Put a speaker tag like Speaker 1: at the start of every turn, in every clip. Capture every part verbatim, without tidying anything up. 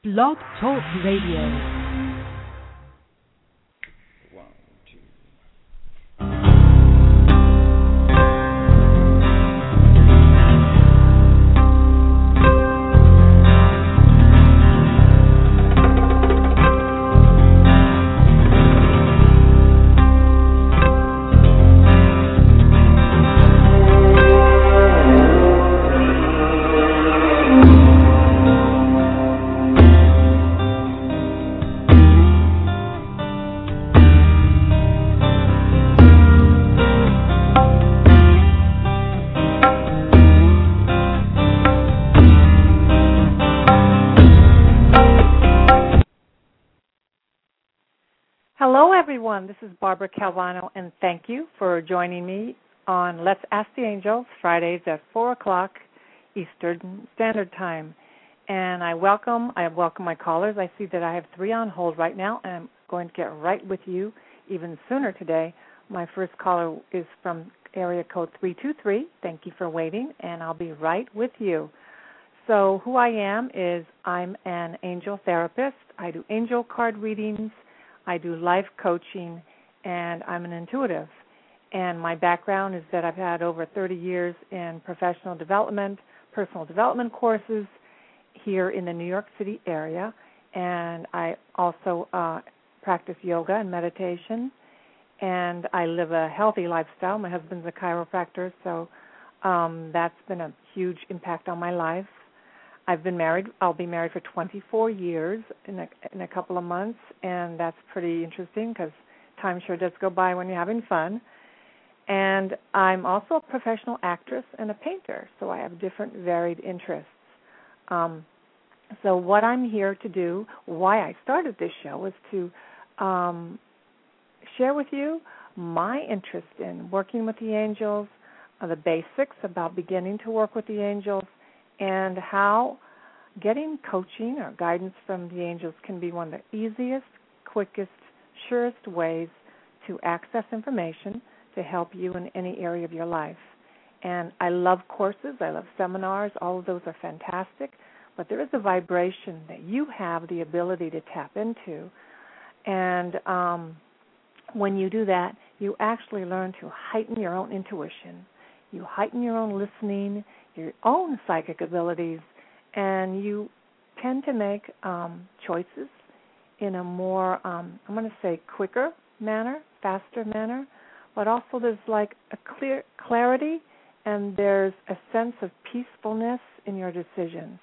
Speaker 1: Blog Talk Radio. Hello, everyone. This is Barbara Calvano, and thank you for joining me on Let's Ask the Angels, Fridays at four o'clock Eastern Standard Time. And I welcome I welcome my callers. I see that I have three on hold right now, and I'm going to get right with you even sooner today. My first caller is from area code three two three. Thank you for waiting, and I'll be right with you. So who I am is I'm an angel therapist. I do angel card readings. I do life coaching, and I'm an intuitive. And my background is that I've had over thirty years in professional development, personal development courses here in the New York City area. And I also uh, practice yoga and meditation. And I live a healthy lifestyle. My husband's a chiropractor, so um, that's been a huge impact on my life. I've been married. I'll be married for twenty-four years in a, in a couple of months, and that's pretty interesting because time sure does go by when you're having fun. And I'm also a professional actress and a painter, so I have different varied interests. Um, so what I'm here to do, why I started this show, is to um, share with you my interest in working with the angels, uh, the basics about beginning to work with the angels, and how getting coaching or guidance from the angels can be one of the easiest, quickest, surest ways to access information to help you in any area of your life. And I love courses, I love seminars, all of those are fantastic, but there is a vibration that you have the ability to tap into. And um, when you do that, you actually learn to heighten your own intuition. You heighten your own listening, your own psychic abilities, and you tend to make um, choices in a more, um, I'm going to say, quicker manner, faster manner, but also there's like a clear clarity and there's a sense of peacefulness in your decisions.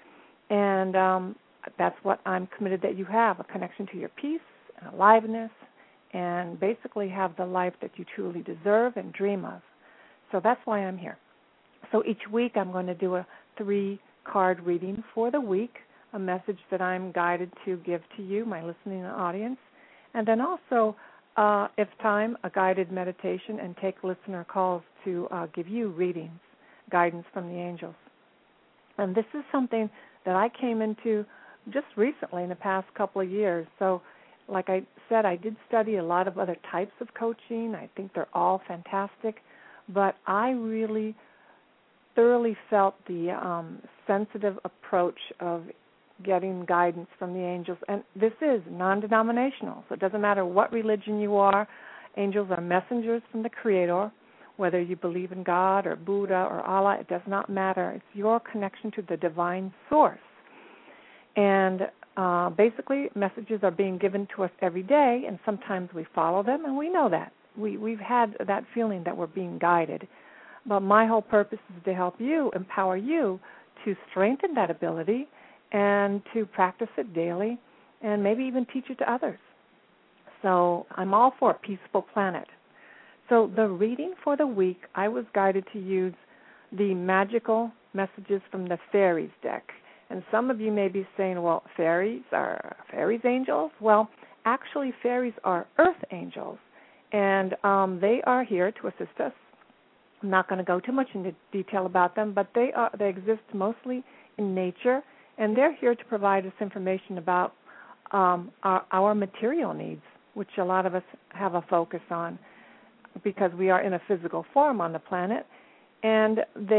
Speaker 1: And um, that's what I'm committed that you have, a connection to your peace and aliveness, and basically have the life that you truly deserve and dream of. So that's why I'm here. So each week I'm going to do a three-card reading for the week, a message that I'm guided to give to you, my listening audience, and then also, uh, if time, a guided meditation and take listener calls to uh, give you readings, guidance from the angels. And this is something that I came into just recently in the past couple of years. So like I said, I did study a lot of other types of coaching. I think they're all fantastic. But I really thoroughly felt the um, sensitive approach of getting guidance from the angels. And this is non-denominational, so it doesn't matter what religion you are. Angels are messengers from the Creator. Whether you believe in God or Buddha or Allah, it does not matter. It's your connection to the divine source. And uh, basically, messages are being given to us every day, and sometimes we follow them, and we know that. We, we've had that feeling that we're being guided. But my whole purpose is to help you, empower you to strengthen that ability and to practice it daily and maybe even teach it to others. So I'm all for a peaceful planet. So the reading for the week, I was guided to use the magical messages from the fairies deck. And some of you may be saying, well, fairies are fairies angels? Well, actually fairies are earth angels. And um, they are here to assist us. I'm not going to go too much into detail about them, but they are they exist mostly in nature, and they're here to provide us information about um, our, our material needs, which a lot of us have a focus on because we are in a physical form on the planet, and they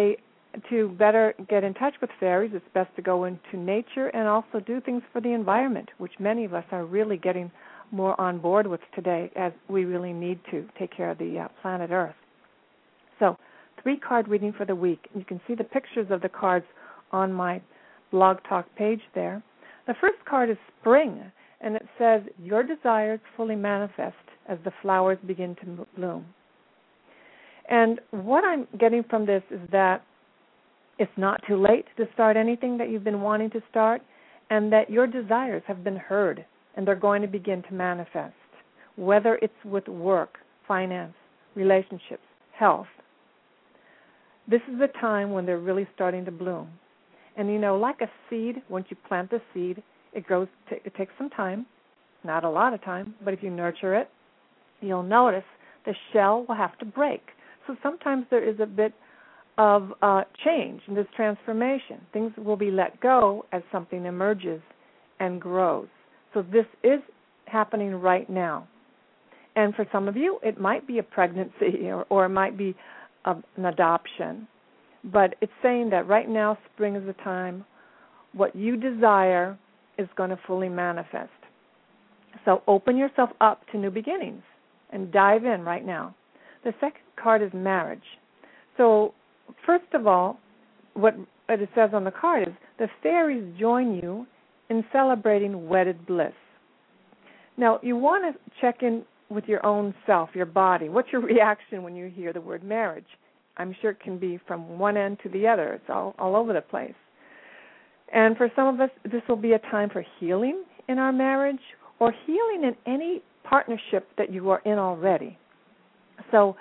Speaker 1: to better get in touch with fairies, it's best to go into nature and also do things for the environment, which many of us are really getting more on board with today, as we really need to take care of the uh, planet Earth. So, three-card reading for the week. You can see the pictures of the cards on my Blog Talk page there. The first card is Spring, and it says, your desires fully manifest as the flowers begin to bloom. And what I'm getting from this is that it's not too late to start anything that you've been wanting to start, and that your desires have been heard, and they're going to begin to manifest, whether it's with work, finance, relationships, health. This is the time when they're really starting to bloom. And, you know, like a seed, once you plant the seed, it grows. T- it takes some time, not a lot of time, but if you nurture it, you'll notice the shell will have to break. So sometimes there is a bit of uh, change in this transformation. Things will be let go as something emerges and grows. So this is happening right now. And for some of you, it might be a pregnancy or, or it might be a, an adoption. But it's saying that right now, spring is the time. What you desire is going to fully manifest. So open yourself up to new beginnings and dive in right now. The second card is marriage. So first of all, what it says on the card is the fairies join you in celebrating wedded bliss. Now, you want to check in with your own self, your body. What's your reaction when you hear the word marriage? I'm sure it can be from one end to the other. It's all, all over the place. And for some of us, this will be a time for healing in our marriage or healing in any partnership that you are in already. So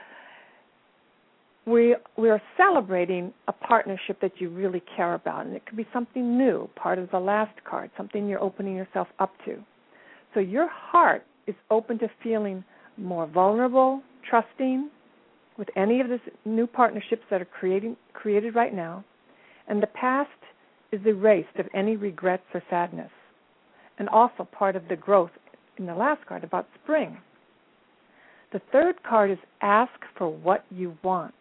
Speaker 1: we we are celebrating a partnership that you really care about, and it could be something new, part of the last card, something you're opening yourself up to. So your heart is open to feeling more vulnerable, trusting with any of these new partnerships that are creating, created right now, and the past is erased of any regrets or sadness, and also part of the growth in the last card about spring. The third card is ask for what you want.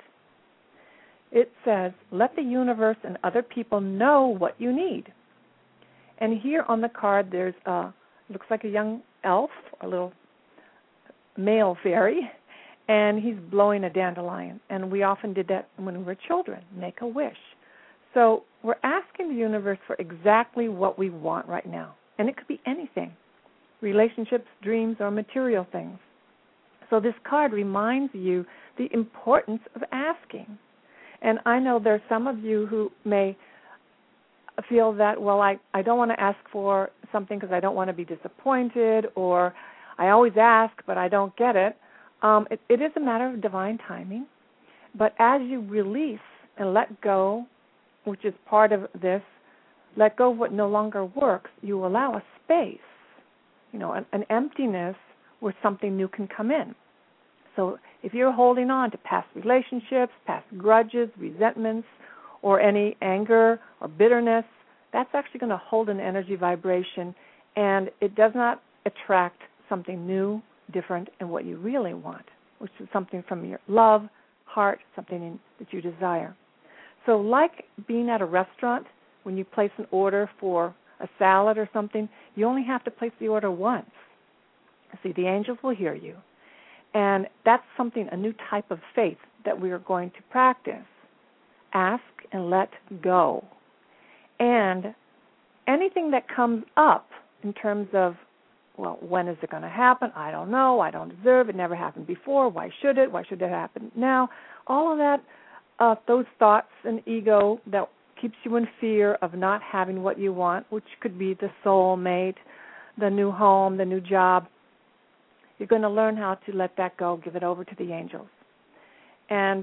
Speaker 1: It says, let the universe and other people know what you need. And here on the card, there's a, looks like a young elf, a little male fairy, and he's blowing a dandelion. And we often did that when we were children, make a wish. So we're asking the universe for exactly what we want right now. And it could be anything, relationships, dreams, or material things. So this card reminds you the importance of asking. And I know there are some of you who may feel that, well, I, I don't want to ask for something because I don't want to be disappointed, or I always ask but I don't get it. Um, it. It is a matter of divine timing. But as you release and let go, which is part of this, let go of what no longer works, you allow a space, you know, an, an emptiness where something new can come in. So if you're holding on to past relationships, past grudges, resentments, or any anger or bitterness, that's actually going to hold an energy vibration, and it does not attract something new, different, and what you really want, which is something from your love, heart, something in, that you desire. So like being at a restaurant, when you place an order for a salad or something, you only have to place the order once. See, the angels will hear you. And that's something, a new type of faith that we are going to practice. Ask and let go. And anything that comes up in terms of, well, when is it going to happen? I don't know. I don't deserve it. Never happened before. Why should it? Why should it happen now? All of that, uh, those thoughts and ego that keeps you in fear of not having what you want, which could be the soulmate, the new home, the new job. You're going to learn how to let that go, give it over to the angels. And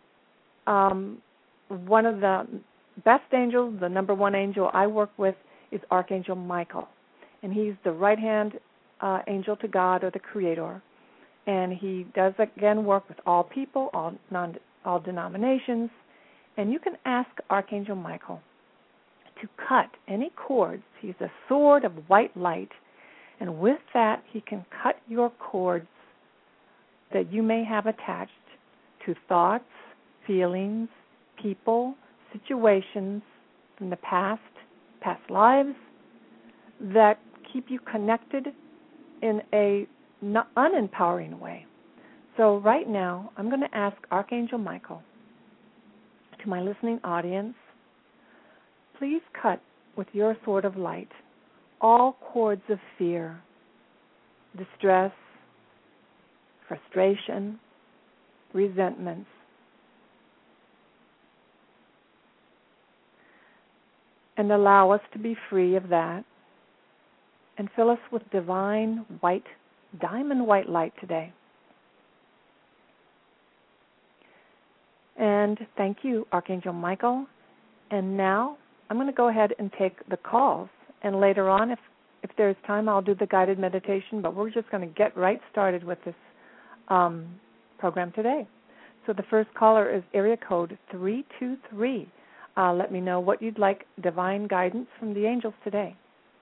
Speaker 1: um, one of the best angels, the number one angel I work with, is Archangel Michael. And he's the right-hand uh, angel to God, or the Creator. And he does, again, work with all people, all, non, all denominations. And you can ask Archangel Michael to cut any cords. He's a sword of white light. And with that, he can cut your cords that you may have attached to thoughts, feelings, people, situations from the past, past lives, that keep you connected in a not unempowering way. So right now, I'm going to ask Archangel Michael, to my listening audience, please cut with your sword of light all cords of fear, distress, frustration, resentments. And allow us to be free of that and fill us with divine white, diamond white light today. And thank you, Archangel Michael. And now I'm going to go ahead and take the calls. And later on, if, if there's time, I'll do the guided meditation. But we're just going to get right started with this um, program today. So the first caller is area code three two three. Uh, let me know what you'd like divine guidance from the angels today.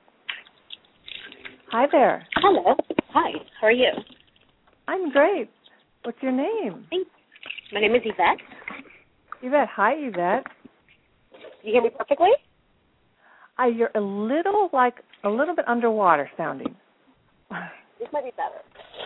Speaker 1: Hi there.
Speaker 2: Hello. Hi. How are you?
Speaker 1: I'm great. What's your name?
Speaker 2: Thanks. My name is Yvette.
Speaker 1: Yvette. Hi, Yvette.
Speaker 2: You hear me perfectly?
Speaker 1: Uh, you're a little like a little bit underwater sounding.
Speaker 2: This might be better.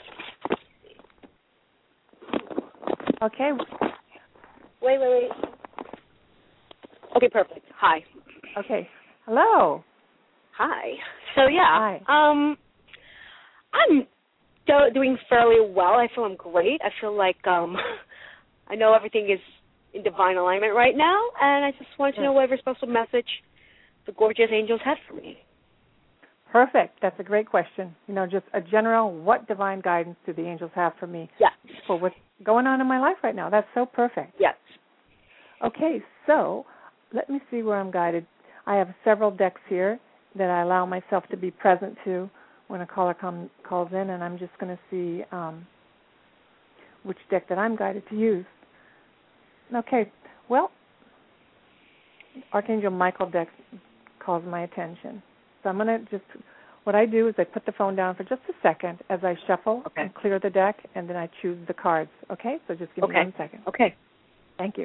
Speaker 1: Okay.
Speaker 2: Wait, wait, wait. Okay, perfect. Hi.
Speaker 1: Okay. Hello.
Speaker 2: Hi. So yeah.
Speaker 1: Hi.
Speaker 2: Um, I'm do- doing fairly well. I feel I'm great. I feel like um, I know everything is in divine alignment right now, and I just wanted to know whatever special message the gorgeous angels have for me.
Speaker 1: Perfect. That's a great question. You know, just a general, what divine guidance do the angels have for me?
Speaker 2: Yes.
Speaker 1: For what's going on in my life right now? That's so perfect.
Speaker 2: Yes.
Speaker 1: Okay, so let me see where I'm guided. I have several decks here that I allow myself to be present to when a caller come, calls in, and I'm just going to see um, which deck that I'm guided to use. Okay, well, Archangel Michael deck calls my attention. So I'm going to just, what I do is I put the phone down for just a second as I shuffle
Speaker 2: okay.
Speaker 1: and clear the deck, and then I choose the cards. Okay, so just give
Speaker 2: okay.
Speaker 1: me one second.
Speaker 2: Okay.
Speaker 1: Thank you.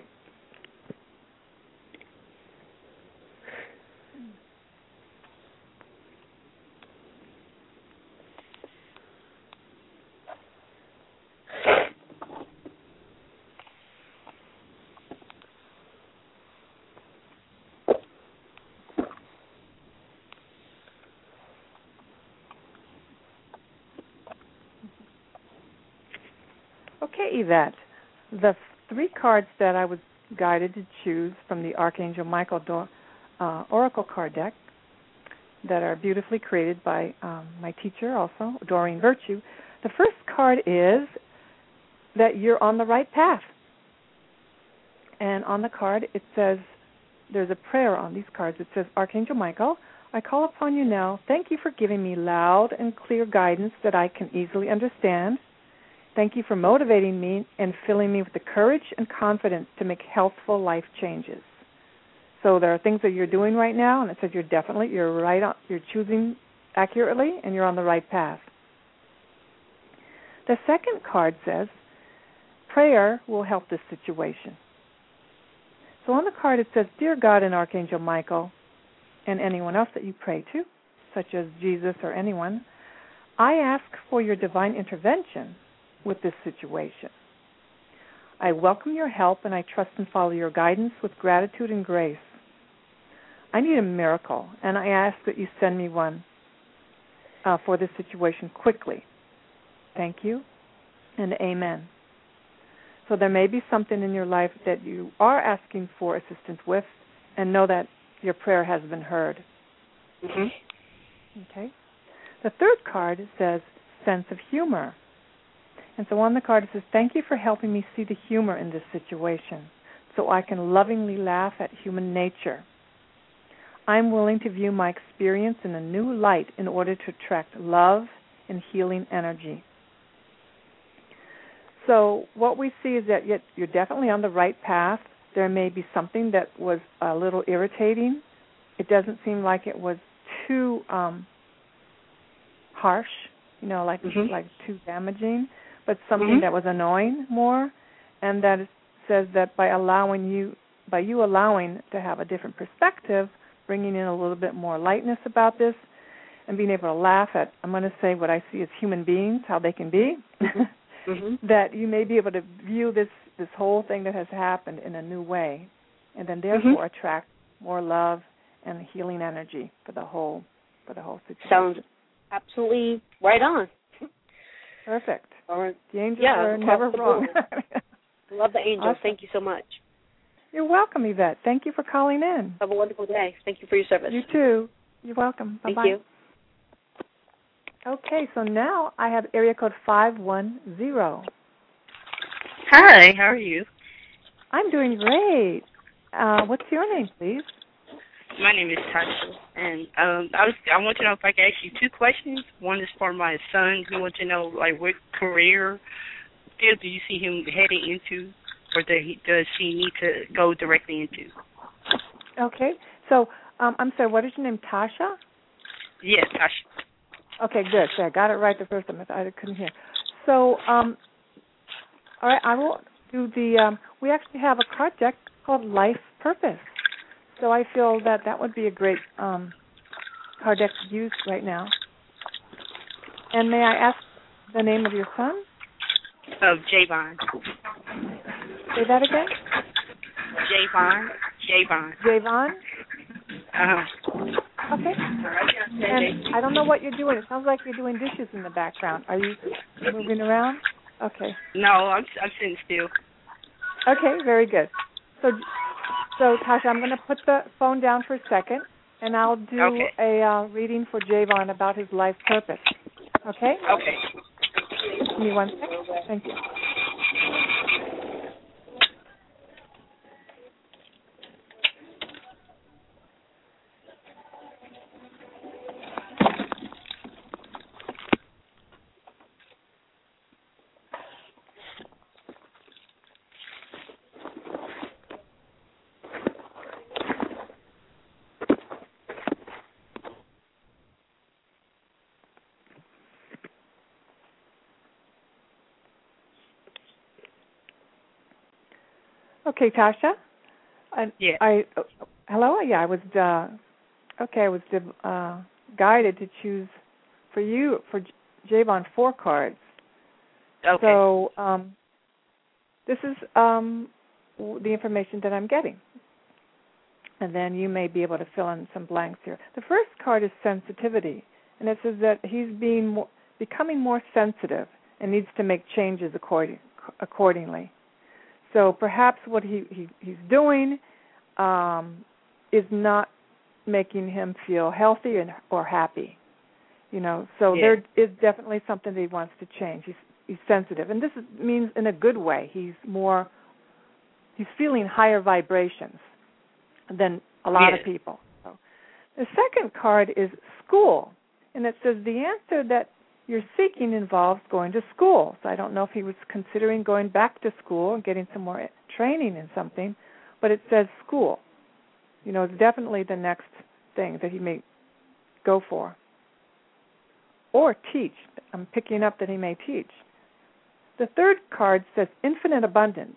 Speaker 1: Okay, Yvette, the three cards that I was guided to choose from the Archangel Michael Do- uh, Oracle card deck that are beautifully created by um, my teacher also, Doreen Virtue. The first card is that you're on the right path. And on the card it says, there's a prayer on these cards. It says, Archangel Michael, I call upon you now. Thank you for giving me loud and clear guidance that I can easily understand. Thank you for motivating me and filling me with the courage and confidence to make healthful life changes. So there are things that you're doing right now, and it says you're definitely, you're right on, you're choosing accurately, and you're on the right path. The second card says, prayer will help this situation. So on the card it says, Dear God and Archangel Michael, and anyone else that you pray to, such as Jesus or anyone, I ask for your divine intervention with this situation. I welcome your help and I trust and follow your guidance with gratitude and grace. I need a miracle, and I ask that you send me one uh, for this situation quickly. Thank you, and amen. So there may be something in your life that you are asking for assistance with, and know that your prayer has been heard.
Speaker 2: Mm-hmm.
Speaker 1: Okay. The third card says sense of humor. And so on the card it says, thank you for helping me see the humor in this situation so I can lovingly laugh at human nature. I'm willing to view my experience in a new light in order to attract love and healing energy. So what we see is that yet you're definitely on the right path. There may be something that was a little irritating. It doesn't seem like it was too um, harsh, you know, like
Speaker 2: mm-hmm.
Speaker 1: like too damaging, but something
Speaker 2: mm-hmm.
Speaker 1: that was annoying more, and that it says that by allowing you by you allowing to have a different perspective, bringing in a little bit more lightness about this, and being able to laugh at, I'm going to say what I see as human beings, how they can be, mm-hmm. that you may be able to view this, this whole thing that has happened in a new way, and then therefore mm-hmm. attract more love and healing energy for the whole for the whole situation.
Speaker 2: Sounds absolutely right on.
Speaker 1: Perfect.
Speaker 2: Or,
Speaker 1: the angels
Speaker 2: yeah,
Speaker 1: are never wrong.
Speaker 2: Love the angels.
Speaker 1: Awesome.
Speaker 2: Thank you so much.
Speaker 1: You're welcome, Yvette. Thank you for calling in.
Speaker 2: Have a wonderful day. Thank you for your service.
Speaker 1: You too. You're welcome. Bye-bye.
Speaker 2: Thank you.
Speaker 1: Okay, so now I have area code five one zero.
Speaker 3: Hi, how are you?
Speaker 1: I'm doing great. Uh, what's your name, please?
Speaker 3: My name is Tasha, and um, I was I want to know if I could ask you two questions. One is for my son. He wants to know, like, what career field do you see him heading into, or does he, does he need to go directly into?
Speaker 1: Okay, so um, I'm sorry, what is your name, Tasha?
Speaker 3: Yes, Tasha.
Speaker 1: Okay, good. So I got it right the first time. I couldn't hear. So, um, all right, I will do the, um, we actually have a card deck called Life Purpose. So I feel that that would be a great um, card deck to use right now. And may I ask the name of your son?
Speaker 3: Of Javon.
Speaker 1: Say that again?
Speaker 3: Javon. Javon.
Speaker 1: Javon?
Speaker 3: Uh-huh.
Speaker 1: Okay. And I don't know what you're doing. It sounds like you're doing dishes in the background. Are you moving around? Okay.
Speaker 3: No, I'm I'm sitting still.
Speaker 1: Okay, very good. So, so Tasha, I'm going to put the phone down for a second, and I'll do
Speaker 3: okay.
Speaker 1: a uh, reading for Javon about his life purpose. Okay?
Speaker 3: Okay.
Speaker 1: Give me one second. Thank you. Okay, Tasha. I,
Speaker 3: yeah.
Speaker 1: I uh, hello. Yeah, I was uh, okay. I was uh, guided to choose for you for J- Javon four cards.
Speaker 3: Okay.
Speaker 1: So um, this is um, the information that I'm getting, and then you may be able to fill in some blanks here. The first card is sensitivity, and it says that he's being more, becoming more sensitive and needs to make changes according, accordingly. So perhaps what he, he he's doing um, is not making him feel healthy and, or happy, you know. So
Speaker 3: yeah.
Speaker 1: there is definitely something that he wants to change. He's he's sensitive, and this is, means in a good way. He's more he's feeling higher vibrations than a lot
Speaker 3: yeah.
Speaker 1: of people. So the second card is school, and it says the answer that you're seeking involves going to school. So I don't know if he was considering going back to school and getting some more training in something, but it says school. You know, it's definitely the next thing that he may go for. Or teach. I'm picking up that he may teach. The third card says infinite abundance.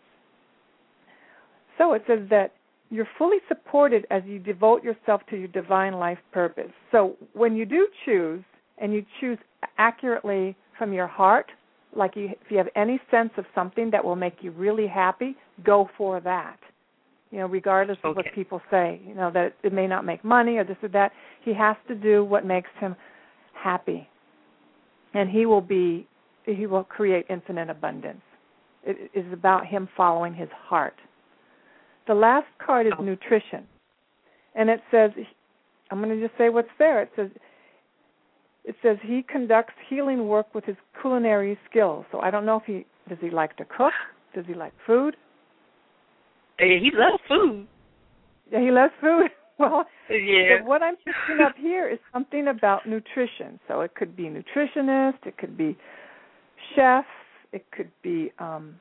Speaker 1: So it says that you're fully supported as you devote yourself to your divine life purpose. So when you do choose, and you choose accurately from your heart, like you, if you have any sense of something that will make you really happy, go for that. You know, regardless of
Speaker 3: okay.
Speaker 1: what people say, you know, that it may not make money or this or that. He has to do what makes him happy. And he will be, he will create infinite abundance. It is about him following his heart. The last card is
Speaker 3: oh.
Speaker 1: nutrition. And it says, I'm going to just say what's there. It says, It says he conducts healing work with his culinary skills. So I don't know if he, does he like to cook? Does he like food?
Speaker 3: Hey, he loves food.
Speaker 1: Yeah, he loves food. Well,
Speaker 3: yeah.
Speaker 1: but what I'm picking up here is something about nutrition. So it could be nutritionist, it could be chef, it could be um,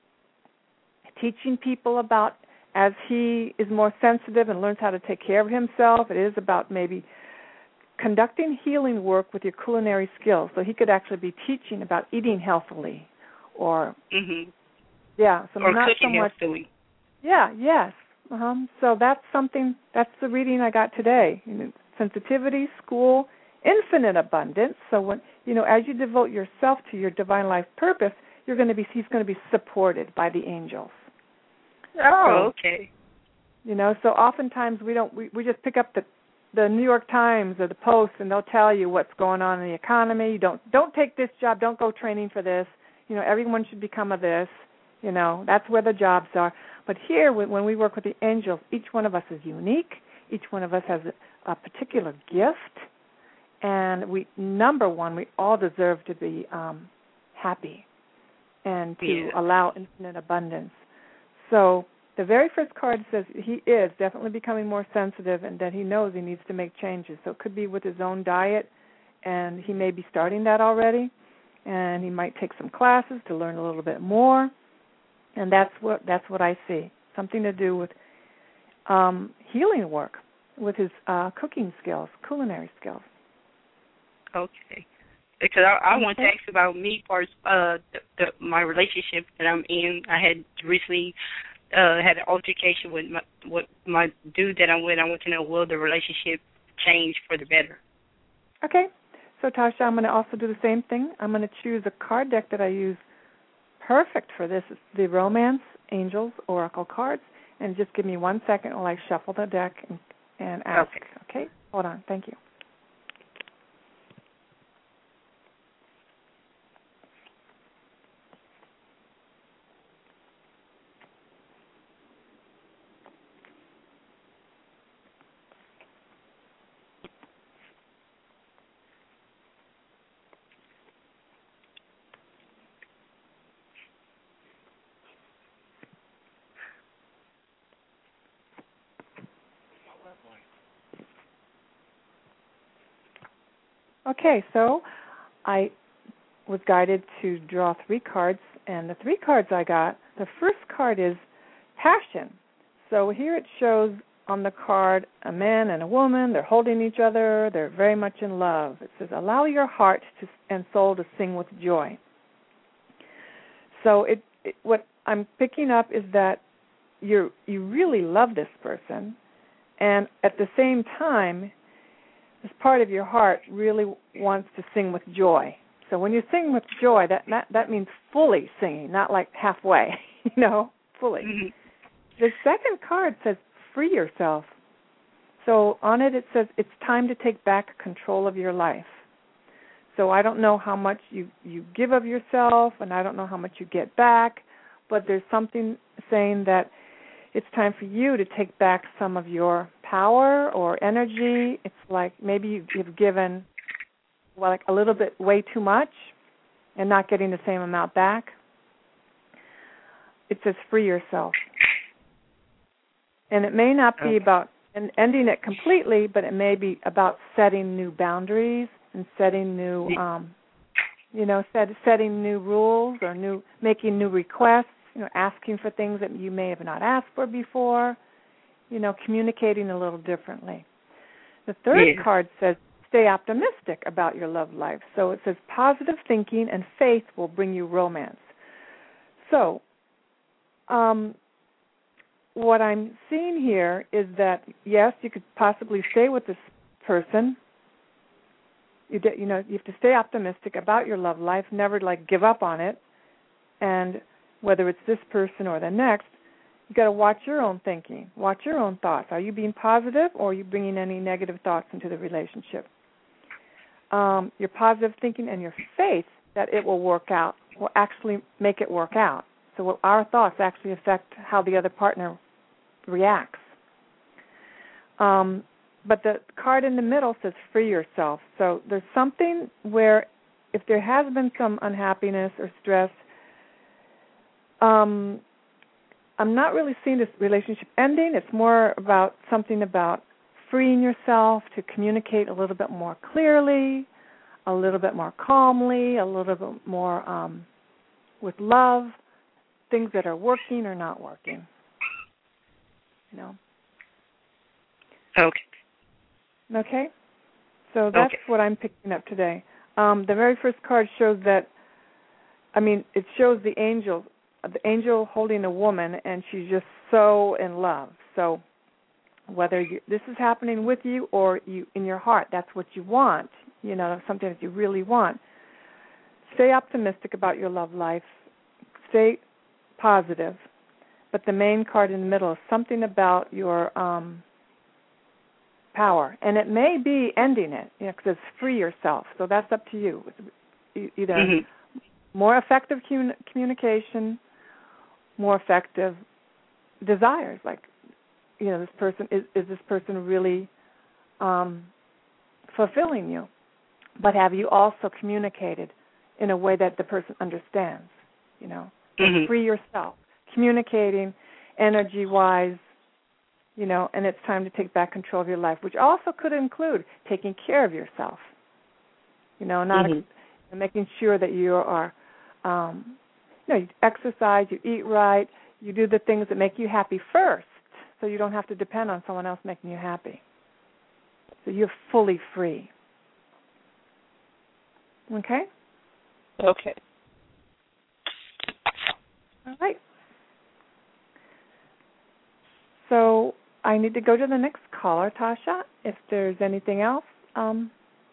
Speaker 1: teaching people about, as he is more sensitive and learns how to take care of himself, it is about maybe conducting healing work with your culinary skills. So he could actually be teaching about eating healthily, or
Speaker 3: mm-hmm.
Speaker 1: yeah, so
Speaker 3: or
Speaker 1: not
Speaker 3: cooking
Speaker 1: so much.
Speaker 3: healthily.
Speaker 1: Yeah, yes, Uh-huh. So that's something, that's the reading I got today. You know, sensitivity, school, infinite abundance. So when, you know, as you devote yourself to your divine life purpose, you're going to be, he's going to be supported by the angels.
Speaker 3: Oh,
Speaker 1: so,
Speaker 3: okay.
Speaker 1: You know, so oftentimes we don't, we, we just pick up the, the New York Times or the Post, and they'll tell you what's going on in the economy. You don't, don't take this job, don't go training for this. You know, everyone should become a this. You know, that's where the jobs are. But here, when we work with the angels, each one of us is unique. Each one of us has a, a particular gift. And we, number one, we all deserve to be um, happy and to
Speaker 3: yeah.
Speaker 1: allow infinite abundance. So the very first card says he is definitely becoming more sensitive and that he knows he needs to make changes. So it could be with his own diet, and he may be starting that already. And he might take some classes to learn a little bit more. And that's what that's what I see. Something to do with um, healing work, with his uh, cooking skills, culinary skills.
Speaker 3: Okay. Because I, I
Speaker 1: okay.
Speaker 3: want to ask about me first, uh, the, the, my relationship that I'm in. I had recently uh, had an altercation with my, with my dude that I'm with. I want to know, will the relationship change for the better?
Speaker 1: Okay. So, Tasha, I'm going to also do the same thing. I'm going to choose a card deck that I use perfect for this. It's the Romance Angels Oracle cards. And just give me one second while I shuffle the deck and, and ask.
Speaker 3: Okay.
Speaker 1: Okay? Hold on. Thank you. Okay, so I was guided to draw three cards, and the three cards I got, the first card is passion. So here it shows on the card a man and a woman. They're holding each other. They're very much in love. It says, allow your heart to, and soul to sing with joy. So it, it, what I'm picking up is that you you really love this person, and at the same time, this part of your heart really wants to sing with joy. So when you sing with joy, that that, that means fully singing, not like halfway, you know, fully.
Speaker 3: Mm-hmm.
Speaker 1: The second card says free yourself. So on it it says it's time to take back control of your life. So I don't know how much you, you give of yourself, and I don't know how much you get back, but there's something saying that it's time for you to take back some of your power or energy. It's like maybe you've given, well, like a little bit way too much and not getting the same amount back. It says free yourself. And it may not be okay. about ending it completely, but it may be about setting new boundaries and setting new, um, you know, set, setting new rules or new, making new requests. You know, asking for things that you may have not asked for before, you know, communicating a little differently. The third yeah. card says, stay optimistic about your love life. So it says, positive thinking and faith will bring you romance. So um, what I'm seeing here is that, yes, you could possibly stay with this person. You, de- you know, you have to stay optimistic about your love life, never, like, give up on it. And whether it's this person or the next, you've got to watch your own thinking, watch your own thoughts. Are you being positive, or are you bringing any negative thoughts into the relationship? Um, your positive thinking and your faith that it will work out will actually make it work out. So our thoughts actually affect how the other partner reacts. Um, but the card in the middle says free yourself. So there's something where if there has been some unhappiness or stress, Um, I'm not really seeing this relationship ending. It's more about something about freeing yourself to communicate a little bit more clearly, a little bit more calmly, a little bit more um, with love, things that are working or not working. You know.
Speaker 3: Okay.
Speaker 1: Okay. So that's
Speaker 3: okay.
Speaker 1: what I'm picking up today. Um, the very first card shows that, I mean, it shows the angel, the angel holding a woman, and she's just so in love, So whether you, this is happening with you or you in your heart, that's what you want, you know, something that you really want. Stay optimistic about your love life. Stay positive. But the main card in the middle is something about your um, power. And it may be ending it, you know, because it's free yourself. So that's up to you. Either mm-hmm. more effective commun- communication, more effective desires. Like, you know, this person, is, is this person really um, fulfilling you? But have you also communicated in a way that the person understands, you know? Mm-hmm. Free yourself. Communicating energy-wise, you know, and it's time to take back control of your life, which also could include taking care of yourself, you know, not mm-hmm. ex- making sure that you are, um, you know, you exercise, you eat right, you do the things that make you happy first, so you don't have to depend on someone else making you happy. So you're fully free. Okay?
Speaker 3: Okay.
Speaker 1: All right. So I need to go to the next caller, Tasha, if there's anything else. Um,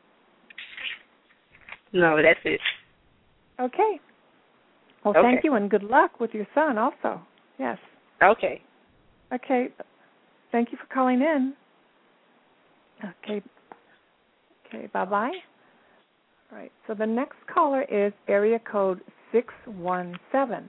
Speaker 3: no, that's it.
Speaker 1: Okay. Well,
Speaker 3: okay.
Speaker 1: thank you, and good luck with your son also. Yes.
Speaker 3: Okay.
Speaker 1: Okay. Thank you for calling in. Okay. Okay, bye-bye. All right, so the next caller is area code six one seven.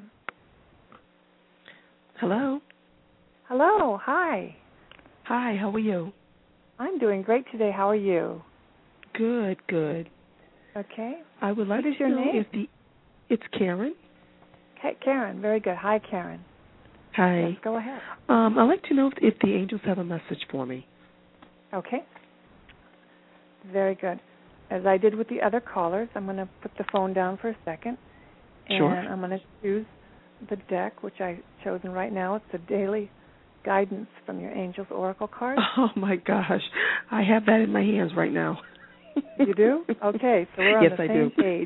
Speaker 4: Hello.
Speaker 1: Hello, hi.
Speaker 4: Hi, how are you?
Speaker 1: I'm doing great today. How are you?
Speaker 4: Good, good.
Speaker 1: Okay.
Speaker 4: I would like
Speaker 1: what is
Speaker 4: to
Speaker 1: your
Speaker 4: know
Speaker 1: name?
Speaker 4: if the it's Karen.
Speaker 1: Okay, Karen, very good. Hi, Karen.
Speaker 4: Hi.
Speaker 1: Yes, go ahead.
Speaker 4: Um, I'd like to know if, if the angels have a message for me.
Speaker 1: Okay. Very good. As I did with the other callers, I'm going to put the phone down for a second. And
Speaker 4: sure.
Speaker 1: I'm going to choose the deck, which I've chosen right now. It's a daily guidance from your Angels Oracle card.
Speaker 4: Oh, my gosh. I have that in my hands right now.
Speaker 1: You do? Okay, so we're on
Speaker 4: yes,
Speaker 1: the
Speaker 4: I
Speaker 1: same
Speaker 4: do.
Speaker 1: page.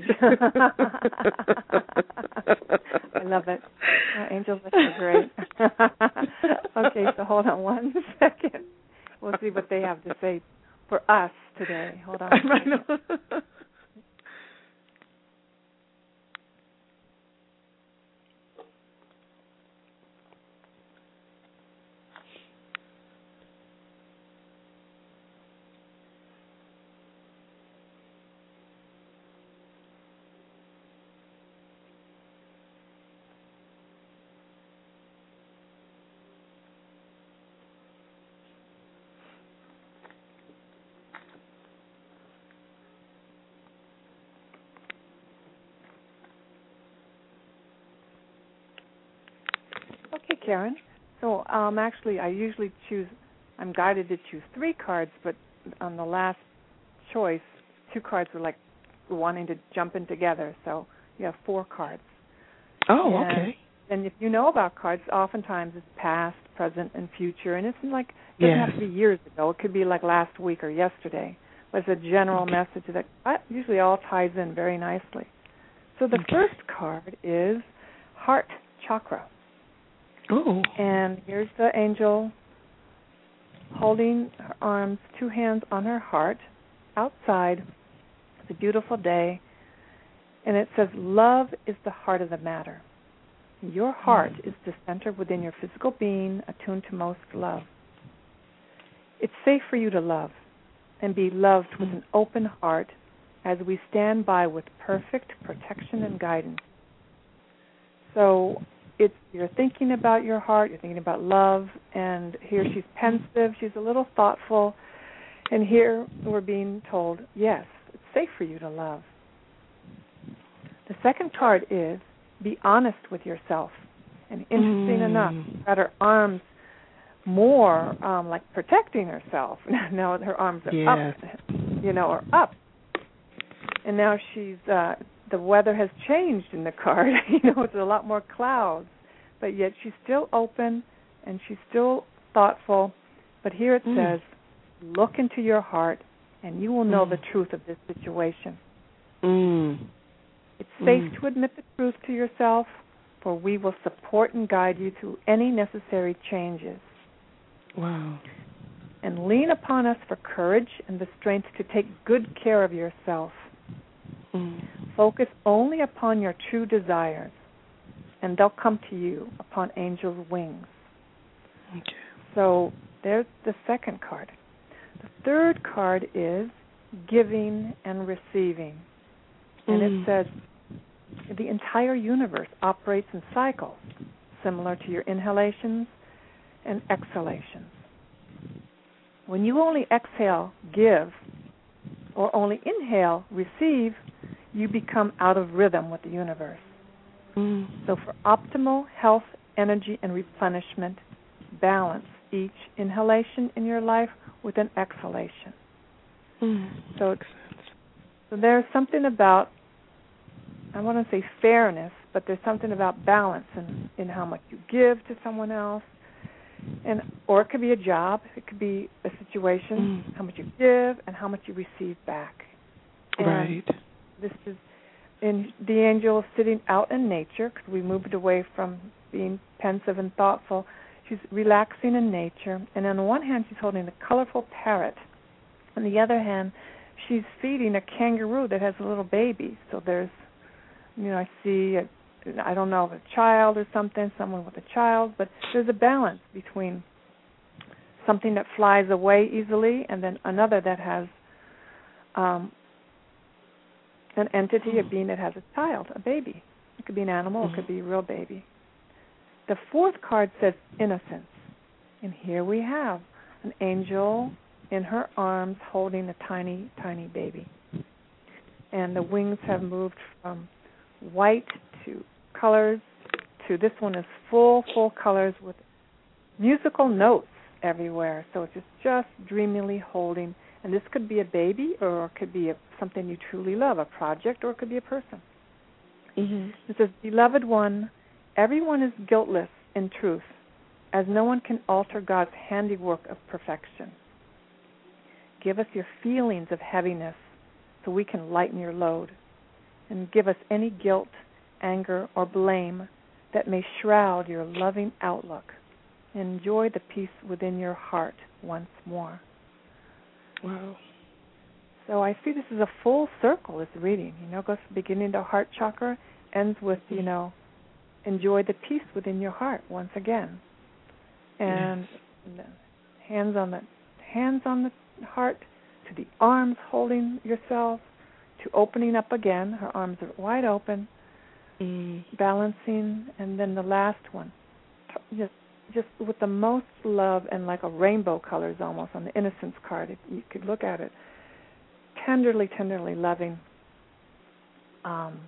Speaker 1: I love it. Our angels are so great. Okay, so hold on one second. We'll see what they have to say for us today. Hold on.
Speaker 4: I know.
Speaker 1: Okay, Karen. So um, actually, I usually choose, I'm guided to choose three cards, but on the last choice, two cards were like wanting to jump in together, so you have four cards.
Speaker 4: Oh,
Speaker 1: and,
Speaker 4: okay.
Speaker 1: And if you know about cards, oftentimes it's past, present, and future, and it's like, it doesn't
Speaker 4: yes.
Speaker 1: have to be years ago. It could be like last week or yesterday, but it's a general
Speaker 4: okay.
Speaker 1: message that usually all ties in very nicely. So the
Speaker 4: okay.
Speaker 1: first card is Heart Chakra.
Speaker 4: Oh.
Speaker 1: And here's the angel holding her arms, two hands on her heart, outside. It's a beautiful day. And it says, love is the heart of the matter. Your heart mm. is the center within your physical being, attuned to most love. It's safe for you to love and be loved mm. with an open heart as we stand by with perfect protection and guidance. So it's you're thinking about your heart, you're thinking about love, and here she's pensive, she's a little thoughtful, and here we're being told, yes, it's safe for you to love. The second card is be honest with yourself. And interesting mm. enough, she's got her arms more um, like protecting herself. Now her arms are
Speaker 4: yes.
Speaker 1: up, you know, are up. And now she's, uh, the weather has changed in the card. You know, it's a lot more clouds. But yet she's still open and she's still thoughtful. But here it mm. says, look into your heart and you will know mm. the truth of this situation.
Speaker 4: Mm.
Speaker 1: It's safe
Speaker 4: mm.
Speaker 1: to admit the truth to yourself, for we will support and guide you through any necessary changes.
Speaker 4: Wow.
Speaker 1: And lean upon us for courage and the strength to take good care of yourself.
Speaker 4: Mm.
Speaker 1: Focus only upon your true desires, and they'll come to you upon angels' wings.
Speaker 4: Okay.
Speaker 1: So there's the second card. The third card is giving and receiving. And
Speaker 4: Mm.
Speaker 1: it says the entire universe operates in cycles, similar to your inhalations and exhalations. When you only exhale, give, or only inhale, receive, you become out of rhythm with the universe.
Speaker 4: Mm.
Speaker 1: So for optimal health, energy, and replenishment, balance each inhalation in your life with an exhalation.
Speaker 4: Mm.
Speaker 1: So, so there's something about, I want to say fairness, but there's something about balance in, in how much you give to someone else. And or it could be a job, it could be a situation,
Speaker 4: Mm.
Speaker 1: how much you give and how much you receive back. And
Speaker 4: right.
Speaker 1: this is in the angel sitting out in nature, because we moved away from being pensive and thoughtful. She's relaxing in nature, and on the one hand she's holding a colorful parrot. On the other hand, she's feeding a kangaroo that has a little baby. So there's, you know, I see a I don't know, a child or something, someone with a child, but there's a balance between something that flies away easily and then another that has um, an entity, a being that has a child, a baby. It could be an animal, mm-hmm. It could be a real baby. The fourth card says innocence. And here we have an angel in her arms holding a tiny, tiny baby. And the wings have moved from white to colors to this one is full, full colors with musical notes everywhere. So it's just, just dreamily holding. And this could be a baby, or it could be a, something you truly love, a project, or it could be a person.
Speaker 4: Mm-hmm.
Speaker 1: It says, beloved one, everyone is guiltless in truth, as no one can alter God's handiwork of perfection. Give us your feelings of heaviness so we can lighten your load, and give us any guilt, anger, or blame that may shroud your loving outlook. Enjoy the peace within your heart once more.
Speaker 4: Wow.
Speaker 1: So I see this is a full circle, this reading. You know, goes from beginning to heart chakra, ends with, you know, enjoy the peace within your heart once again. And yes. the hands on the hands on the heart, to the arms holding yourself, to opening up again. Her arms are wide open, mm. balancing, and then the last one, just just with the most love and like a rainbow colors almost on the innocence card. If you could look at it, tenderly, tenderly loving. Um,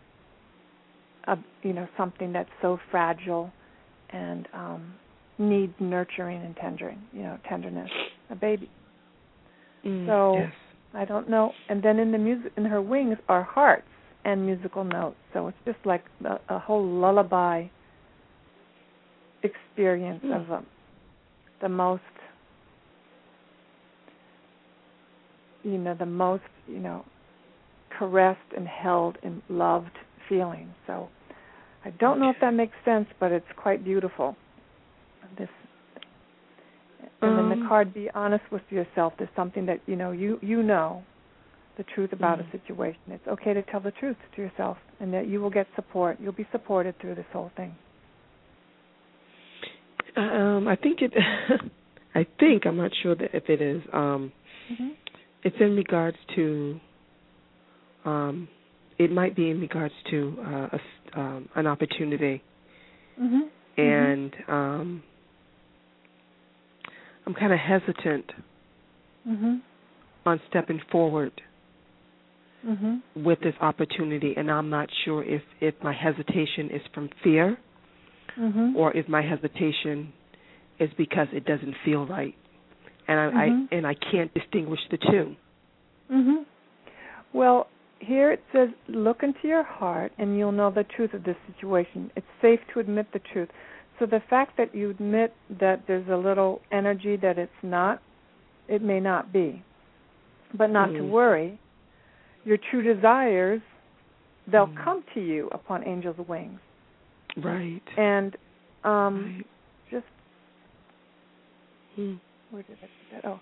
Speaker 1: a, you know, something that's so fragile and um, needs nurturing and tendering. You know, tenderness, a baby.
Speaker 4: Mm,
Speaker 1: so
Speaker 4: yes.
Speaker 1: I don't know. And then in the music, in her wings are hearts and musical notes. So it's just like a, a whole lullaby experience mm. of um, the most, you know, the most, you know, caressed and held and loved feeling. So I don't know if that makes sense, but it's quite beautiful. This, and um, then the card, be honest with yourself. There's something that, you know, you, you know the truth about mm. a situation. It's okay to tell the truth to yourself, and that you will get support. You'll be supported through this whole thing.
Speaker 4: Um, I think it. I think I'm not sure that if it is. Um, mm-hmm. It's in regards to. Um, it might be in regards to uh, a, um, an opportunity,
Speaker 1: mm-hmm.
Speaker 4: and um, I'm kind of hesitant
Speaker 1: mm-hmm.
Speaker 4: on stepping forward
Speaker 1: mm-hmm.
Speaker 4: with this opportunity, and I'm not sure if, if my hesitation is from fear.
Speaker 1: Mm-hmm.
Speaker 4: Or if my hesitation is because it doesn't feel right, and I,
Speaker 1: mm-hmm.
Speaker 4: I and I can't distinguish the two.
Speaker 1: Mm-hmm. Well, here it says, look into your heart, and you'll know the truth of this situation. It's safe to admit the truth. So the fact that you admit that there's a little energy that it's not, it may not be, but not mm-hmm. to worry. Your true desires, they'll mm-hmm. come to you upon angels' wings.
Speaker 4: Right.
Speaker 1: And um,
Speaker 4: right.
Speaker 1: just
Speaker 4: Mm.
Speaker 1: Where did I put that? Oh.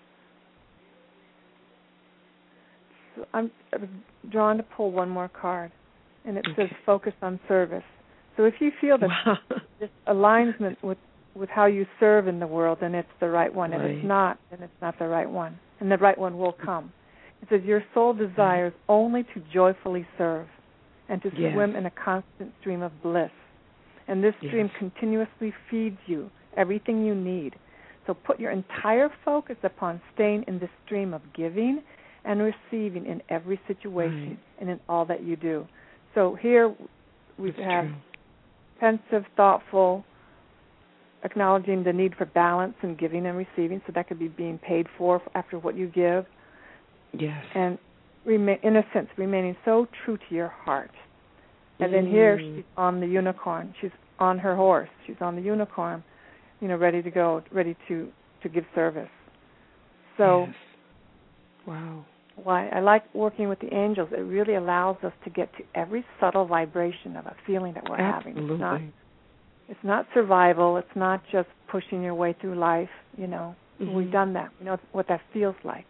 Speaker 1: So I'm, I was drawn to pull one more card, and it
Speaker 4: Okay.
Speaker 1: says focus on service. So if you feel that
Speaker 4: Wow.
Speaker 1: this alignment with, with how you serve in the world, then it's the right one.
Speaker 4: Right.
Speaker 1: And if it's not, then it's not the right one. And the right one will come. It says your soul desires only to joyfully serve and to
Speaker 4: Yes.
Speaker 1: swim in a constant stream of bliss. And this stream
Speaker 4: Yes.
Speaker 1: continuously feeds you everything you need. So put your entire focus upon staying in this stream of giving and receiving in every situation
Speaker 4: Right.
Speaker 1: and in all that you do. So here we
Speaker 4: That's
Speaker 1: have
Speaker 4: true.
Speaker 1: pensive, thoughtful, acknowledging the need for balance in giving and receiving. So that could be being paid for after what you give.
Speaker 4: Yes.
Speaker 1: And rema- in a sense, remaining so true to your heart. And
Speaker 4: mm.
Speaker 1: then here she's on the unicorn. She's on her horse. She's on the unicorn, you know, ready to go, ready to, to give service. So
Speaker 4: Yes. Wow.
Speaker 1: why I like working with the angels. It really allows us to get to every subtle vibration of a feeling that we're
Speaker 4: Absolutely.
Speaker 1: having. It's not, it's not survival. It's not just pushing your way through life. You know,
Speaker 4: mm-hmm.
Speaker 1: we've done that. We know what that feels like.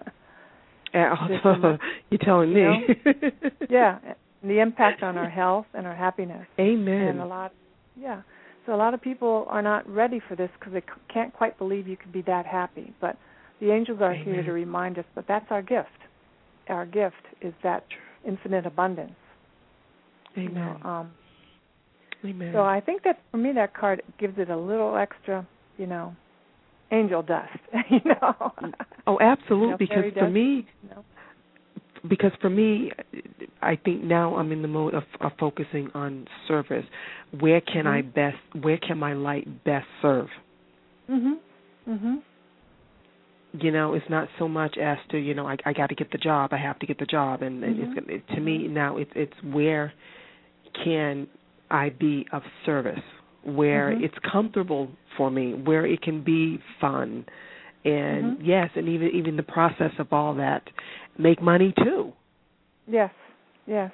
Speaker 4: Also, you're telling me.
Speaker 1: You know? Yeah, and the impact on our health and our happiness.
Speaker 4: Amen.
Speaker 1: And a lot, yeah. So a lot of people are not ready for this because they c- can't quite believe you could be that happy. But the angels are
Speaker 4: Amen.
Speaker 1: here to remind us that that's our gift. Our gift is that infinite abundance.
Speaker 4: Amen.
Speaker 1: You know, um,
Speaker 4: Amen.
Speaker 1: so I think that for me that card gives it a little extra, you know, angel dust. You know.
Speaker 4: Oh, absolutely.
Speaker 1: You know,
Speaker 4: because
Speaker 1: fairy
Speaker 4: for
Speaker 1: dust,
Speaker 4: me,
Speaker 1: you know?
Speaker 4: because for me, I think now I'm in the mode of, of focusing on service. Where can
Speaker 1: mm-hmm.
Speaker 4: I best? Where can my light best serve?
Speaker 1: Mhm. Mhm.
Speaker 4: You know, it's not so much as to, you know, I, I got to get the job. I have to get the job, and, and
Speaker 1: mm-hmm.
Speaker 4: it's it, to me now it's it's where can I be of service, where
Speaker 1: mm-hmm.
Speaker 4: it's comfortable for me, where it can be fun, and
Speaker 1: mm-hmm.
Speaker 4: yes, and even even the process of all that, make money too.
Speaker 1: Yes. Yes.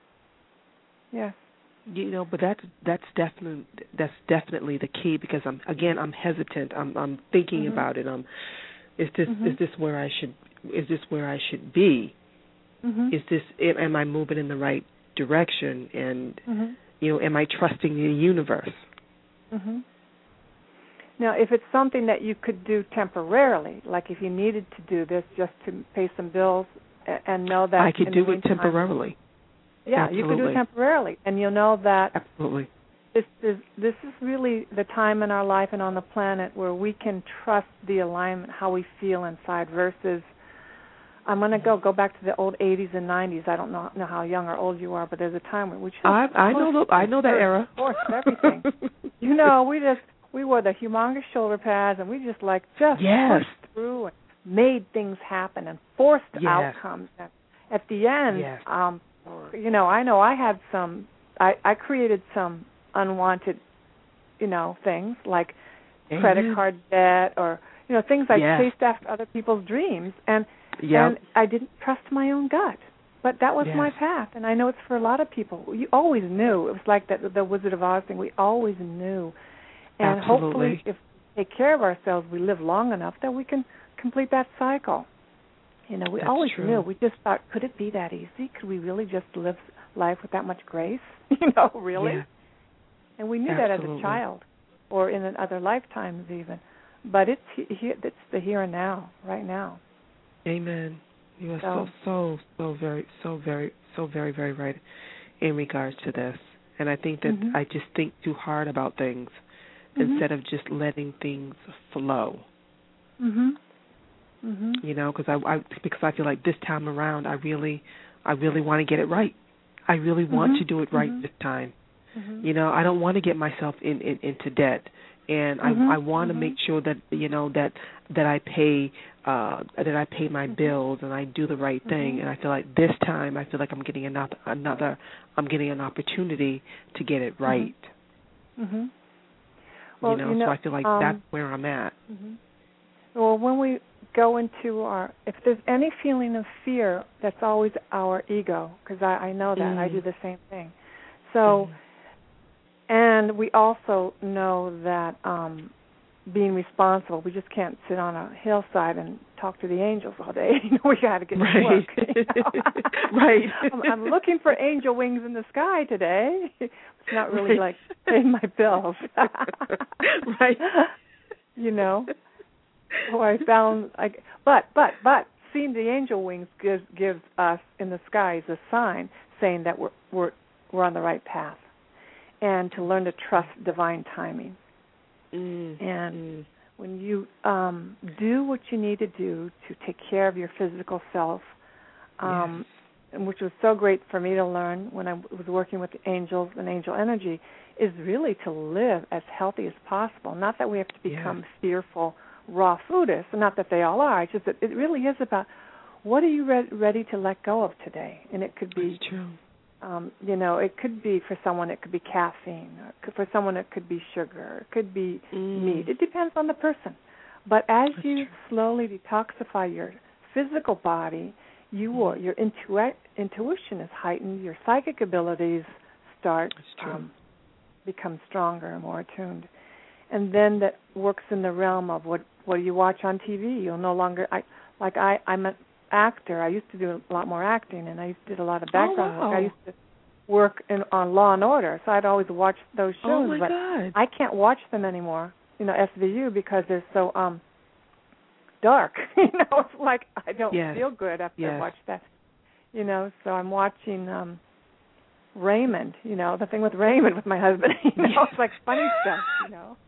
Speaker 1: Yes.
Speaker 4: You know, but that's that's definitely that's definitely the key, because I'm again I'm hesitant. I'm I'm thinking
Speaker 1: mm-hmm.
Speaker 4: about it. Um, is this
Speaker 1: mm-hmm.
Speaker 4: is this where I should is this where I should be?
Speaker 1: Mm-hmm.
Speaker 4: Is this am I moving in the right direction? And
Speaker 1: mm-hmm.
Speaker 4: you know, am I trusting the universe?
Speaker 1: Mm-hmm. Now, if it's something that you could do temporarily, like if you needed to do this just to pay some bills and know that
Speaker 4: I could do it
Speaker 1: meantime,
Speaker 4: temporarily.
Speaker 1: Yeah,
Speaker 4: Absolutely.
Speaker 1: you could do it temporarily, and you'll know that
Speaker 4: Absolutely.
Speaker 1: this is this is really the time in our life and on the planet where we can trust the alignment, how we feel inside, versus I'm going to go go back to the old eighties and nineties. I don't know, know how young or old you are, but there's a time when we just
Speaker 4: I I know the, I know that era.
Speaker 1: Forced everything. You know, we just we wore the humongous shoulder pads, and we just like just
Speaker 4: yes.
Speaker 1: pushed through and made things happen and forced
Speaker 4: yes.
Speaker 1: outcomes. And at the end,
Speaker 4: yes.
Speaker 1: um, you know, I know I had some. I, I created some unwanted, you know, things like
Speaker 4: Amen.
Speaker 1: credit card debt, or you know, things I
Speaker 4: yes.
Speaker 1: chased after other people's dreams, and
Speaker 4: yep.
Speaker 1: and I didn't trust my own gut. But that was
Speaker 4: yes.
Speaker 1: my path, and I know it's for a lot of people. You always knew. It was like that the Wizard of Oz thing. We always knew. And
Speaker 4: Absolutely.
Speaker 1: hopefully, if we take care of ourselves, we live long enough that we can complete that cycle. You know, we
Speaker 4: That's
Speaker 1: always
Speaker 4: true.
Speaker 1: knew. We just thought, could it be that easy? Could we really just live life with that much grace? You know, really?
Speaker 4: Yeah.
Speaker 1: And we knew
Speaker 4: Absolutely.
Speaker 1: that as a child, or in other lifetimes even. But it's he, it's the here and now, right now.
Speaker 4: Amen. You are
Speaker 1: So,
Speaker 4: so, so, so very, so very, so very, very right in regards to this. And I think that
Speaker 1: mm-hmm.
Speaker 4: I just think too hard about things
Speaker 1: mm-hmm.
Speaker 4: instead of just letting things flow.
Speaker 1: Mhm. Mhm.
Speaker 4: You know, because I, I because I feel like this time around, I really, I really want to get it right. I really want
Speaker 1: mm-hmm.
Speaker 4: to do it right
Speaker 1: mm-hmm.
Speaker 4: this time.
Speaker 1: Mm-hmm.
Speaker 4: You know, I don't want to get myself in, in into debt, and
Speaker 1: mm-hmm.
Speaker 4: I I want to
Speaker 1: mm-hmm.
Speaker 4: make sure that you know that that I pay uh that I pay my
Speaker 1: mm-hmm.
Speaker 4: bills and I do the right thing.
Speaker 1: Mm-hmm.
Speaker 4: And I feel like this time, I feel like I'm getting another another I'm getting an opportunity to get it right.
Speaker 1: Mm-hmm. Mm-hmm. Well,
Speaker 4: you know,
Speaker 1: you know,
Speaker 4: so I feel like
Speaker 1: um,
Speaker 4: that's where I'm at.
Speaker 1: Mm-hmm. Well, when we go into our, if there's any feeling of fear, that's always our ego, because I, I know that.
Speaker 4: Mm.
Speaker 1: I do the same thing. So,
Speaker 4: mm.
Speaker 1: and we also know that um, being responsible. We just can't sit on a hillside and talk to the angels all day. You know, we got to get
Speaker 4: right.
Speaker 1: to work. You know?
Speaker 4: Right.
Speaker 1: I'm, I'm looking for angel wings in the sky today. It's not really right. like paying my bills.
Speaker 4: Right.
Speaker 1: You know. Oh, I found. I, but but but seeing the angel wings gives gives us in the skies a sign saying that we're we're we're on the right path, and to learn to trust divine timing.
Speaker 4: Mm.
Speaker 1: And
Speaker 4: mm.
Speaker 1: when you um, do what you need to do to take care of your physical self, um, yes. which was so great for me to learn when I was working with the angels and angel energy, is really to live as healthy as possible. Not that we have to become yes. fearful raw foodists, and not that they all are. It's just that it really is about what are you re- ready to let go of today. And it could be
Speaker 4: That's true.
Speaker 1: Um, you know, it could be for someone, it could be caffeine. Or could, for someone, it could be sugar. It could be
Speaker 4: mm.
Speaker 1: meat. It depends on the person. But as
Speaker 4: That's
Speaker 1: you
Speaker 4: true.
Speaker 1: slowly detoxify your physical body, you
Speaker 4: mm.
Speaker 1: will, your intu- intuition is heightened. Your psychic abilities start um, become stronger and more attuned. And then that works in the realm of what what you watch on T V. You'll no longer, I, like I, I'm an actor. I used to do a lot more acting, and I used to do a lot of background
Speaker 4: oh, wow.
Speaker 1: work. I used to work in, on Law and Order, so I'd always watch those shows.
Speaker 4: Oh my
Speaker 1: but
Speaker 4: God.
Speaker 1: I can't watch them anymore, you know, S V U, because they're so um dark. You know, it's like I don't
Speaker 4: yes.
Speaker 1: feel good after
Speaker 4: yes.
Speaker 1: I watch that. You know, so I'm watching um Raymond, you know, the thing with Raymond with my husband. You know, it's like funny stuff, you know.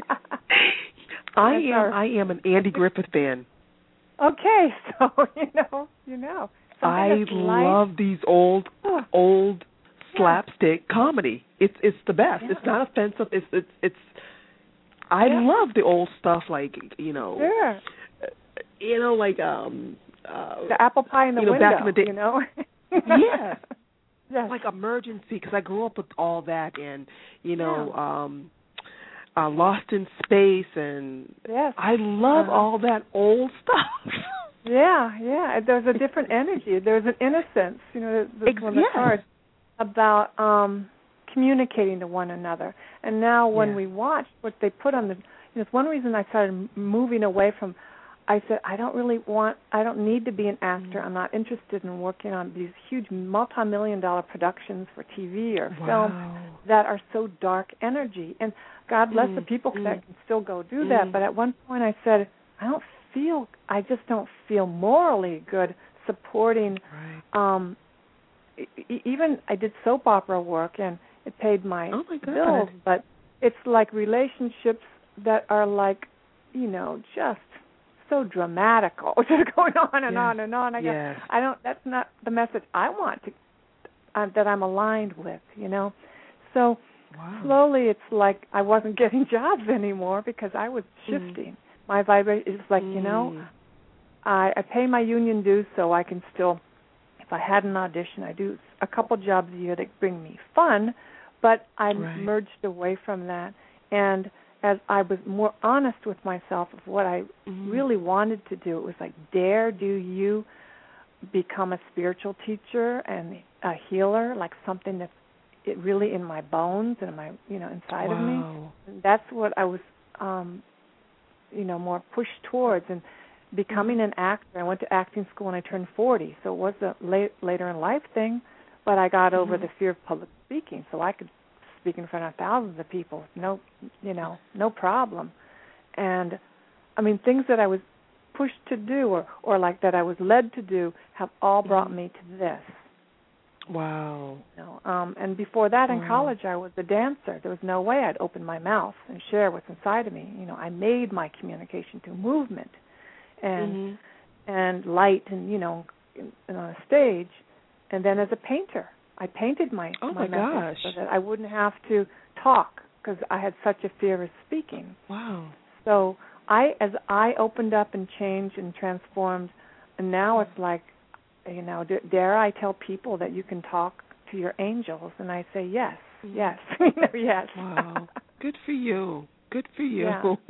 Speaker 4: I am our, I am an Andy Griffith fan.
Speaker 1: Okay, so you know, you know.
Speaker 4: I love
Speaker 1: light.
Speaker 4: these old,
Speaker 1: oh.
Speaker 4: old slapstick
Speaker 1: yeah.
Speaker 4: comedy. It's it's the best.
Speaker 1: Yeah.
Speaker 4: It's not offensive. It's it's it's. I
Speaker 1: yeah.
Speaker 4: love the old stuff, like you know,
Speaker 1: sure.
Speaker 4: you know, like um, uh,
Speaker 1: the apple pie in the
Speaker 4: you know,
Speaker 1: window.
Speaker 4: back in the day.
Speaker 1: You know.
Speaker 4: yeah.
Speaker 1: Yes.
Speaker 4: Like Emergency, because I grew up with all that, and you know.
Speaker 1: Yeah.
Speaker 4: um Uh, Lost in Space, and
Speaker 1: yes.
Speaker 4: I love
Speaker 1: uh-huh.
Speaker 4: all that old stuff.
Speaker 1: yeah, yeah. There's a different energy. There's an innocence, you know, that's
Speaker 4: Ex-
Speaker 1: one of the
Speaker 4: yes.
Speaker 1: cards about um, communicating to one another. And now when
Speaker 4: yeah.
Speaker 1: we watch what they put on the, you know, it's one reason I started moving away from. I said I don't really want. I don't need to be an actor.
Speaker 4: Mm.
Speaker 1: I'm not interested in working on these huge multi-million dollar productions for T V or
Speaker 4: wow.
Speaker 1: film that are so dark energy. And God bless
Speaker 4: mm.
Speaker 1: the people
Speaker 4: mm.
Speaker 1: that can still go do
Speaker 4: mm.
Speaker 1: that. But at one point I said, I don't feel. I just don't feel morally good supporting.
Speaker 4: Right.
Speaker 1: Um, e- even I did soap opera work and it paid my,
Speaker 4: oh my God.
Speaker 1: bills. But it's like relationships that are like, you know, just. so dramatical, just going on and
Speaker 4: yes.
Speaker 1: on and on. I go,
Speaker 4: yes.
Speaker 1: I don't. That's not the message I want to. Uh, that I'm aligned with, you know. So
Speaker 4: wow.
Speaker 1: slowly, it's like I wasn't getting jobs anymore because I was shifting. Mm. My vibration is like, mm. you know, I, I pay my union dues so I can still. If I had an audition, I do a couple jobs a year that bring me fun, but I
Speaker 4: right.
Speaker 1: merged away from that and. As I was more honest with myself of what I
Speaker 4: mm.
Speaker 1: really wanted to do, it was like, dare do you become a spiritual teacher and a healer, like something that's it really in my bones and in my, you know, inside
Speaker 4: wow.
Speaker 1: of me. And that's what I was, um, you know, more pushed towards. And becoming mm. an actor, I went to acting school when I turned forty, so it was a late, later in life thing, but I got over
Speaker 4: mm.
Speaker 1: the fear of public speaking, so I could speak in front of thousands of people, no, you know, no problem. And, I mean, things that I was pushed to do or, or like that I was led to do have all brought mm-hmm. me to this.
Speaker 4: Wow.
Speaker 1: You know, um, and before that in
Speaker 4: wow.
Speaker 1: college I was a dancer. There was no way I'd open my mouth and share what's inside of me. You know, I made my communication through movement and mm-hmm. and light and, you know, in, in on a stage. And then as a painter. I painted my,
Speaker 4: oh
Speaker 1: my,
Speaker 4: my gosh.
Speaker 1: so that I wouldn't have to talk because I had such a fear of speaking.
Speaker 4: Wow.
Speaker 1: So I, as I opened up and changed and transformed, and now it's like, you know, dare I tell people that you can talk to your angels? And I say yes, yes, yes.
Speaker 4: Wow. Good for you. Good for you.
Speaker 1: Yeah.
Speaker 4: well,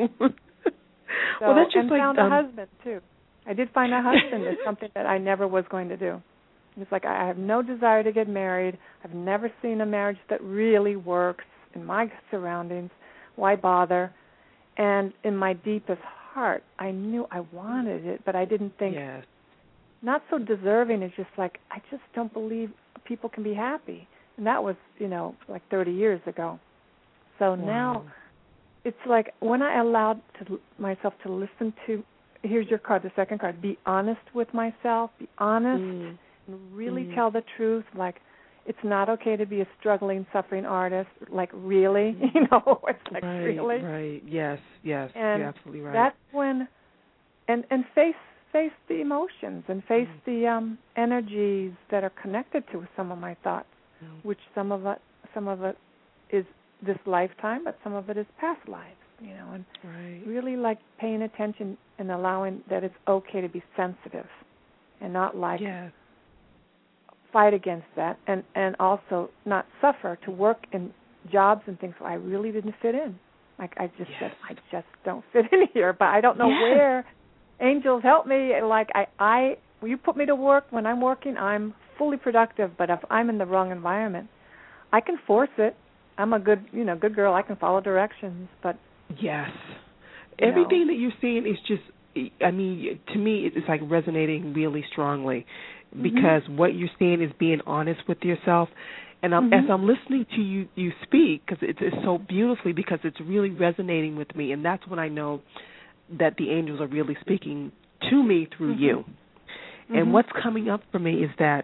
Speaker 1: so,
Speaker 4: that's just
Speaker 1: and
Speaker 4: like
Speaker 1: found
Speaker 4: um,
Speaker 1: a husband too. I did find a husband. It's something that I never was going to do. It's like I have no desire to get married. I've never seen a marriage that really works in my surroundings. Why bother? And in my deepest heart, I knew I wanted it, but I didn't think,
Speaker 4: yes.
Speaker 1: not so deserving. It's just like, I just don't believe people can be happy. And that was, you know, like thirty years ago. So wow. now it's like when I allowed to, myself to listen to, here's your card, the second card, be honest with myself, be honest, mm. and really mm. tell the truth. Like, it's not okay to be a struggling, suffering artist. Like, really? You know, it's like,
Speaker 4: right,
Speaker 1: really?
Speaker 4: Right, yes, yes,
Speaker 1: and
Speaker 4: you're absolutely right.
Speaker 1: That's when, and, and face face the emotions and face mm. the um, energies that are connected to some of my thoughts, mm. which some of it, some of it is this lifetime, but some of it is past lives, you know, and
Speaker 4: right.
Speaker 1: really like paying attention and allowing that it's okay to be sensitive and not like
Speaker 4: yes.
Speaker 1: fight against that, and, and also not suffer to work in jobs and things where I really didn't fit in. Like I just
Speaker 4: yes.
Speaker 1: said, I just don't fit in here, but I don't know
Speaker 4: yes.
Speaker 1: where. Angels help me. Like I, I, when you put me to work, when I'm working, I'm fully productive. But if I'm in the wrong environment, I can force it. I'm a good, you know, good girl. I can follow directions. But
Speaker 4: yes, everything know. that you're saying is just. I mean, to me, it's like resonating really strongly, because mm-hmm. what you're saying is being honest with yourself. And I'm, mm-hmm. as I'm listening to you, you speak, because it's, it's so beautifully, because it's really resonating with me, and that's when I know that the angels are really speaking to me through mm-hmm. you. Mm-hmm. And what's coming up for me is that,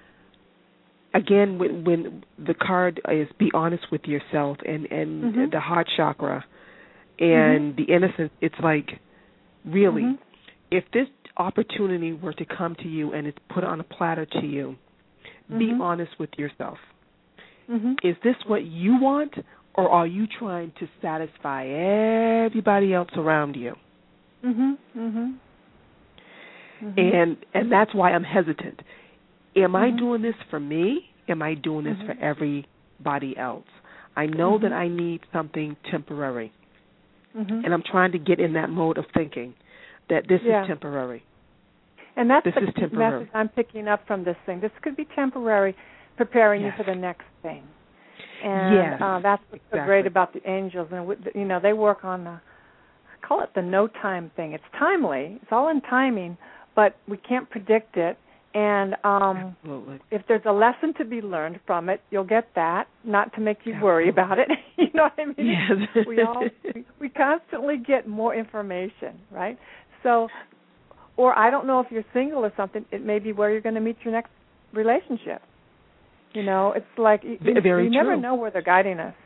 Speaker 4: again, when, when the card is be honest with yourself, and, and mm-hmm. the heart chakra and mm-hmm. the innocence, it's like, really, mm-hmm. if this opportunity were to come to you and it's put on a platter to you, mm-hmm. be honest with yourself. Mm-hmm. Is this what you want, or are you trying to satisfy everybody else around you?
Speaker 1: Mm-hmm. Mm-hmm. Mm-hmm.
Speaker 4: And and that's why I'm hesitant. Am mm-hmm. I doing this for me? Am I doing this mm-hmm. for everybody else? I know mm-hmm. that I need something temporary. Mm-hmm. And I'm trying to get in that mode of thinking that this yeah. is temporary.
Speaker 1: And that's
Speaker 4: this
Speaker 1: the
Speaker 4: is temporary.
Speaker 1: message I'm picking up from this thing. This could be temporary, preparing
Speaker 4: yes.
Speaker 1: you for the next thing. And
Speaker 4: yes.
Speaker 1: uh, that's what's
Speaker 4: exactly.
Speaker 1: so great about the angels. And, you know, they work on the, I call it the no-time thing. It's timely. It's all in timing, but we can't predict it. And um, if there's a lesson to be learned from it, you'll get that, not to make you Absolutely. worry about it. You know what I mean?
Speaker 4: Yes.
Speaker 1: we all we, we constantly get more information, right? So, or I don't know if you're single or something, it may be where you're going to meet your next relationship. You know, it's like you,
Speaker 4: Very
Speaker 1: you
Speaker 4: true.
Speaker 1: never know where they're guiding us.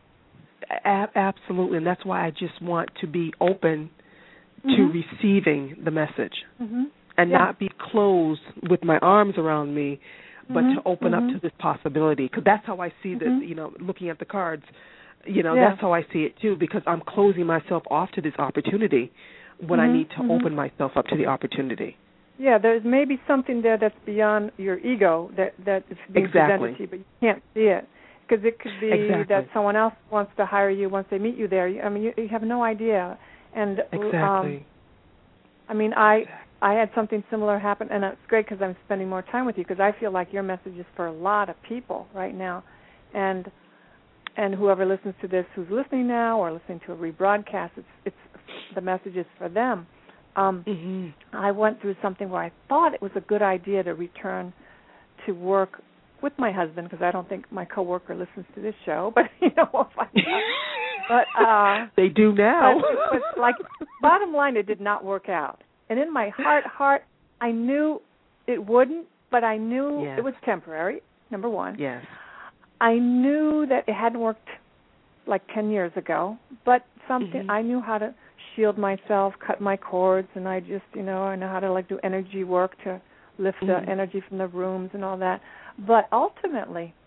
Speaker 4: A- absolutely, and that's why I just want to be open to
Speaker 1: mm-hmm.
Speaker 4: receiving the message.
Speaker 1: Mm-hmm.
Speaker 4: And yeah. not be closed with my arms around me, but
Speaker 1: mm-hmm.
Speaker 4: to open
Speaker 1: mm-hmm.
Speaker 4: up to this possibility. Because that's how I see
Speaker 1: mm-hmm.
Speaker 4: this, you know, looking at the cards, you know,
Speaker 1: yeah.
Speaker 4: that's how I see it too, because I'm closing myself off to this opportunity when
Speaker 1: mm-hmm.
Speaker 4: I need to
Speaker 1: mm-hmm.
Speaker 4: open myself up to the opportunity.
Speaker 1: Yeah, there's maybe something there that's beyond your ego that, that is being
Speaker 4: exactly.
Speaker 1: presented to you, but you can't see it. Because it could be
Speaker 4: exactly.
Speaker 1: that someone else wants to hire you once they meet you there. I mean, you, you have no idea. And
Speaker 4: Exactly.
Speaker 1: Um, I mean, I... I had something similar happen, and it's great because I'm spending more time with you, because I feel like your message is for a lot of people right now. And and whoever listens to this, who's listening now or listening to a rebroadcast, it's, it's the message is for them. Um,
Speaker 4: mm-hmm.
Speaker 1: I went through something where I thought it was a good idea to return to work with my husband, because I don't think my coworker listens to this show, but, you know, we'll find out. But, uh,
Speaker 4: they do now.
Speaker 1: But, but, like, bottom line, it did not work out. And in my heart, heart, I knew it wouldn't, but I knew
Speaker 4: yes.
Speaker 1: it was temporary, number one.
Speaker 4: Yes.
Speaker 1: I knew that it hadn't worked like ten years ago, but something mm-hmm. I knew how to shield myself, cut my cords, and I just, you know, I know how to, like, do energy work to lift mm-hmm. the energy from the rooms and all that. But ultimately,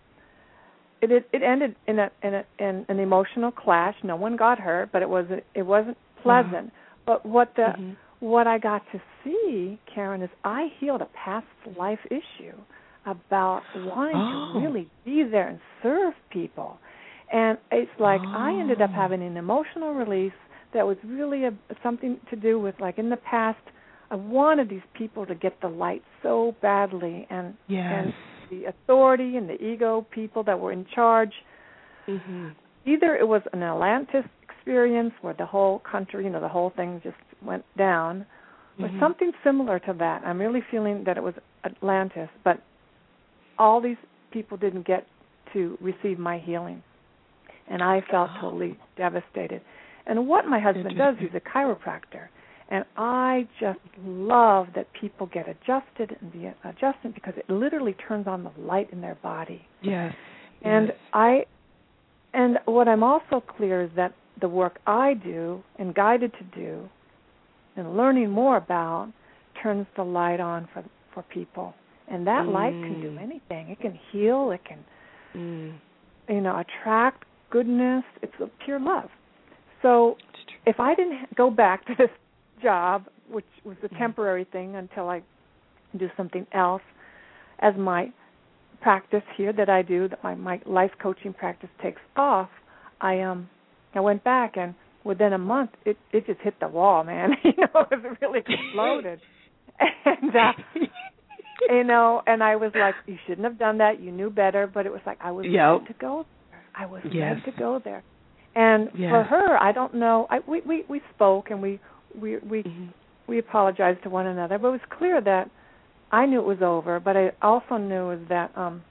Speaker 1: it it, it ended in a in a in an emotional clash. No one got hurt, but it was it wasn't pleasant. Wow. But what the mm-hmm. What I got to see, Karen, is I healed a past life issue about wanting
Speaker 4: oh.
Speaker 1: to really be there and serve people. And it's like oh. I ended up having an emotional release that was really a, something to do with, like, in the past, I wanted these people to get the light so badly. And,
Speaker 4: yes.
Speaker 1: and the authority and the ego people that were in charge,
Speaker 4: mm-hmm.
Speaker 1: either it was an Atlantis experience where the whole country, you know, the whole thing just went down was
Speaker 4: Mhm.
Speaker 1: something similar to that. I'm really feeling that it was Atlantis, but all these people didn't get to receive my healing, and I felt
Speaker 4: Oh.
Speaker 1: totally devastated. And what my husband does, he's a chiropractor, and I just love that people get adjusted and be adjusted because it literally turns on the light in their body.
Speaker 4: Yes.
Speaker 1: And
Speaker 4: yes.
Speaker 1: I, and what I'm also clear is that the work I do and guided to do, and learning more about, turns the light on for for people, and that
Speaker 4: mm.
Speaker 1: light can do anything. It can heal. It can,
Speaker 4: mm.
Speaker 1: you know, attract goodness. It's a pure love. So, if I didn't go back to this job, which was a temporary thing until I do something else, as my practice here that I do, that my, my life coaching practice takes off, I um I went back, and within a month it it just hit the wall, man. you know, it really exploded. and uh you know, and I was like, you shouldn't have done that. You knew better, but it was like I was
Speaker 4: yep.
Speaker 1: ready to go there. I was
Speaker 4: yes.
Speaker 1: ready to go there. And
Speaker 4: yes.
Speaker 1: for her, I don't know. I, we, we we spoke and we we we
Speaker 4: mm-hmm.
Speaker 1: we apologized to one another, but it was clear that I knew it was over. But I also knew is that um,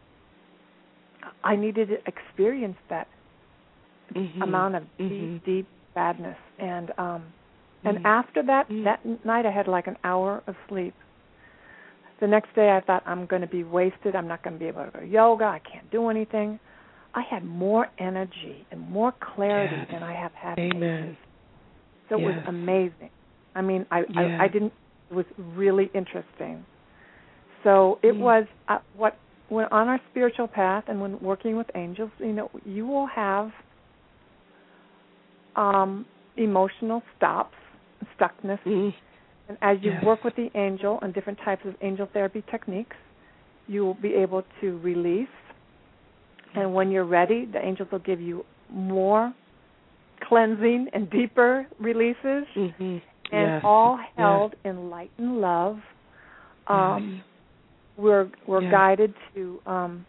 Speaker 1: I needed to experience that
Speaker 4: mm-hmm.
Speaker 1: amount of deep,
Speaker 4: mm-hmm.
Speaker 1: deep sadness. And um,
Speaker 4: mm-hmm.
Speaker 1: and after that,
Speaker 4: mm-hmm.
Speaker 1: that night, I had like an hour of sleep. The next day, I thought I'm going to be wasted. I'm not going to be able to go to yoga. I can't do anything. I had more energy and more clarity
Speaker 4: yes.
Speaker 1: than I have had.
Speaker 4: Amen.
Speaker 1: So it
Speaker 4: yes.
Speaker 1: was amazing. I mean, I,
Speaker 4: yeah.
Speaker 1: I I didn't. It was really interesting. So it
Speaker 4: mm.
Speaker 1: was uh, what when on our spiritual path and when working with angels, you know, you will have um, emotional stops, stuckness,
Speaker 4: mm.
Speaker 1: and as you
Speaker 4: yes.
Speaker 1: work with the angel and different types of angel therapy techniques, you will be able to release. And when you're ready, the angels will give you more cleansing and deeper releases,
Speaker 4: mm-hmm.
Speaker 1: and
Speaker 4: yes.
Speaker 1: all held
Speaker 4: yes.
Speaker 1: in light and love. Um,
Speaker 4: yes.
Speaker 1: We're we're
Speaker 4: yes.
Speaker 1: guided to um,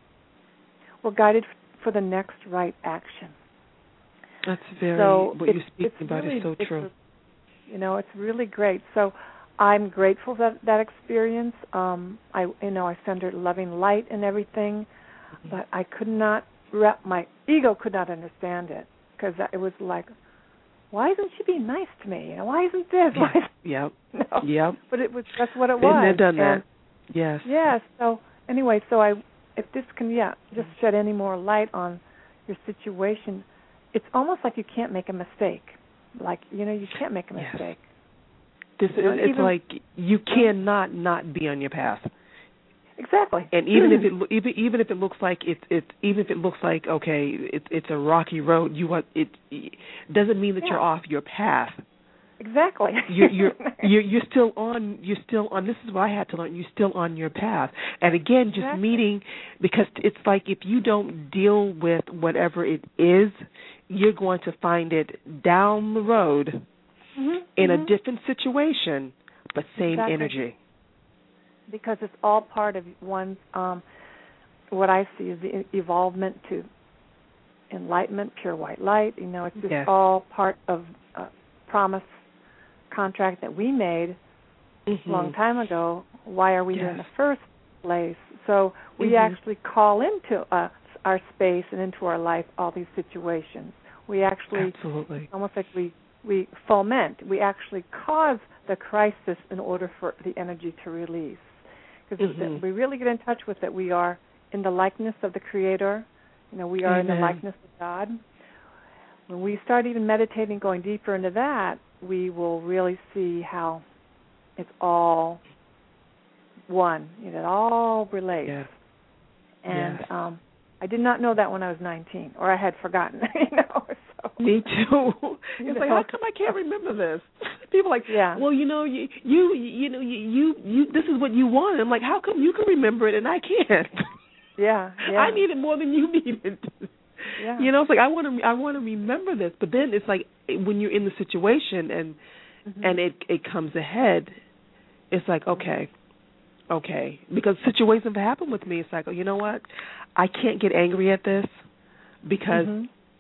Speaker 1: we're guided for the next right action.
Speaker 4: That's very
Speaker 1: so
Speaker 4: what you're speaking about
Speaker 1: really,
Speaker 4: is so true.
Speaker 1: A, you know, it's really great. So I'm grateful for that, that experience. Um, I you know I send her loving light and everything. But I could not, my ego could not understand it because it was like, why isn't she being nice to me? You know, why isn't this? Why isn't,
Speaker 4: yep.
Speaker 1: no.
Speaker 4: Yep.
Speaker 1: But it was that's what it
Speaker 4: Been
Speaker 1: was.
Speaker 4: there, done
Speaker 1: and,
Speaker 4: that. Yes.
Speaker 1: Yeah. So anyway, so I, if this can, yeah, just shed any more light on your situation, it's almost like you can't make a mistake. Like you know, you can't make a mistake.
Speaker 4: Yes. This
Speaker 1: you know,
Speaker 4: it's
Speaker 1: even,
Speaker 4: like you cannot not be on your path.
Speaker 1: Exactly.
Speaker 4: And even if it even even if it looks like it's it's even if it looks like okay it's it's a rocky road, you want it, it doesn't mean that
Speaker 1: yeah.
Speaker 4: you're off your path.
Speaker 1: Exactly.
Speaker 4: you're, you're you're you're still on you're still on. This is what I had to learn. You're still on your path. And again, just
Speaker 1: exactly.
Speaker 4: meeting, because it's like if you don't deal with whatever it is, you're going to find it down the road
Speaker 1: mm-hmm.
Speaker 4: in
Speaker 1: mm-hmm.
Speaker 4: a different situation, but same
Speaker 1: exactly.
Speaker 4: energy.
Speaker 1: Because it's all part of one's, um, what I see is the evolvement to enlightenment, pure white light. You know, it's just
Speaker 4: yes.
Speaker 1: all part of a promise contract that we made
Speaker 4: mm-hmm.
Speaker 1: a long time ago. Why are we
Speaker 4: yes.
Speaker 1: here in the first place? So we
Speaker 4: mm-hmm.
Speaker 1: actually call into uh, our space and into our life all these situations. We actually,
Speaker 4: Absolutely.
Speaker 1: almost like we, we foment, we actually cause the crisis in order for the energy to release. Because mm-hmm. we really get in touch with it. We are in the likeness of the Creator. You know, we are
Speaker 4: Amen.
Speaker 1: in the likeness of God. When we start even meditating, going deeper into that, we will really see how it's all one. You know, it all relates.
Speaker 4: Yes.
Speaker 1: And
Speaker 4: yes.
Speaker 1: um, I did not know that when I was nineteen, or I had forgotten. You know. So,
Speaker 4: me too. It's
Speaker 1: you
Speaker 4: like,
Speaker 1: know.
Speaker 4: how come I can't remember this? People are like,
Speaker 1: yeah.
Speaker 4: well, you know, you, you, you know, you, you, you, this is what you want. I'm like, how come you can remember it and I can't?
Speaker 1: Yeah, yeah.
Speaker 4: I need it more than you need it.
Speaker 1: Yeah.
Speaker 4: You know, it's like I want to, I want to remember this, but then it's like when you're in the situation and mm-hmm. and it it comes ahead, it's like okay, okay, because situations have happened with me. It's like, oh, you know what, I can't get angry at this because. Mm-hmm.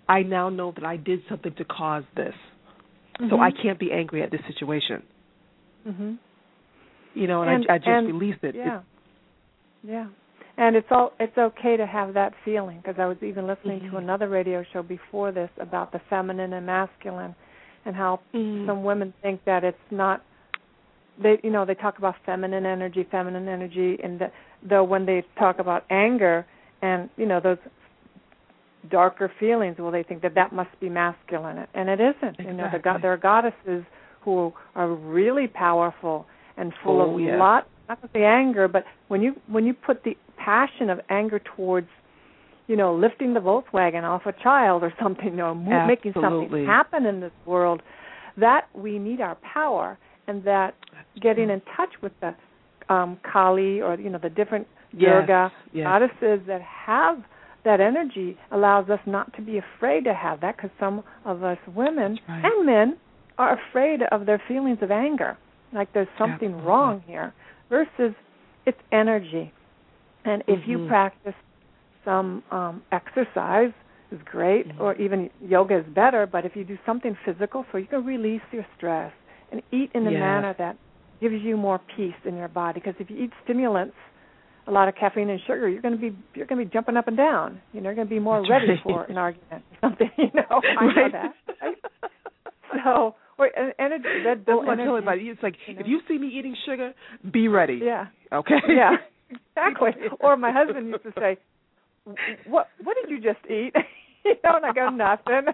Speaker 4: I now know that I did something to cause this.
Speaker 1: Mm-hmm.
Speaker 4: So I can't be angry at this situation.
Speaker 1: Mhm.
Speaker 4: You know, and,
Speaker 1: and
Speaker 4: I, I just
Speaker 1: and,
Speaker 4: release it.
Speaker 1: Yeah.
Speaker 4: It,
Speaker 1: yeah. And it's all it's okay to have that feeling, because I was even listening
Speaker 4: mm-hmm.
Speaker 1: to another radio show before this about the feminine and masculine, and how
Speaker 4: mm-hmm.
Speaker 1: some women think that it's not. They you know they talk about feminine energy, feminine energy, and the, though when they talk about anger and you know those darker feelings, well, they think that that must be masculine, and it isn't.
Speaker 4: Exactly.
Speaker 1: You know, the go- there are goddesses who are really powerful and full
Speaker 4: oh,
Speaker 1: of
Speaker 4: yes.
Speaker 1: lot, not with the anger, but when you when you put the passion of anger towards, you know, lifting the Volkswagen off a child or something, you know, mo- making something happen in this world, that we need our power, and that getting in touch with the um, Kali or you know the different
Speaker 4: yes.
Speaker 1: Durga
Speaker 4: yes.
Speaker 1: goddesses that have that energy allows us not to be afraid to have that, because some of us women
Speaker 4: right.
Speaker 1: and men are afraid of their feelings of anger, like there's something
Speaker 4: Absolutely.
Speaker 1: wrong here, versus it's energy. And if
Speaker 4: mm-hmm.
Speaker 1: you practice some um, exercise, is great,
Speaker 4: mm-hmm.
Speaker 1: or even yoga is better, but if you do something physical so you can release your stress and eat in a
Speaker 4: yes.
Speaker 1: manner that gives you more peace in your body, because if you eat stimulants, a lot of caffeine and sugar, you're going to be you're going to be jumping up and down. You know, you're going to be more
Speaker 4: That's
Speaker 1: ready
Speaker 4: right.
Speaker 1: for an argument or something. You know, I
Speaker 4: right.
Speaker 1: know that. Right? So, or energy, Red Bull
Speaker 4: That's what
Speaker 1: energy.
Speaker 4: I tell everybody. It's like
Speaker 1: you know?
Speaker 4: if you see me eating sugar, be ready.
Speaker 1: Yeah.
Speaker 4: Okay.
Speaker 1: Yeah. Exactly. Or my husband used to say, "What What did you just eat?" You know, and I go, "Nothing."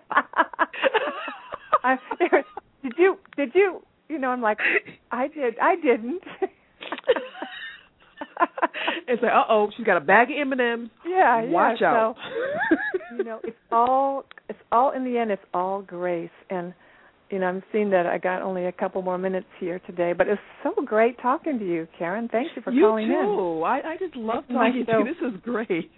Speaker 1: I, did you? Did you? You know, I'm like, I did. I didn't.
Speaker 4: It's like, uh oh, she's got a bag of M and M's.
Speaker 1: Yeah,
Speaker 4: watch
Speaker 1: yeah.
Speaker 4: out.
Speaker 1: So, you know, it's all it's all in the end. It's all grace, and you know, I'm seeing that I got only a couple more minutes here today, but it's so great talking to you, Karen. Thank you for
Speaker 4: you
Speaker 1: calling
Speaker 4: too.
Speaker 1: in.
Speaker 4: You too. I, I just love
Speaker 1: Making
Speaker 4: talking to you. This is great.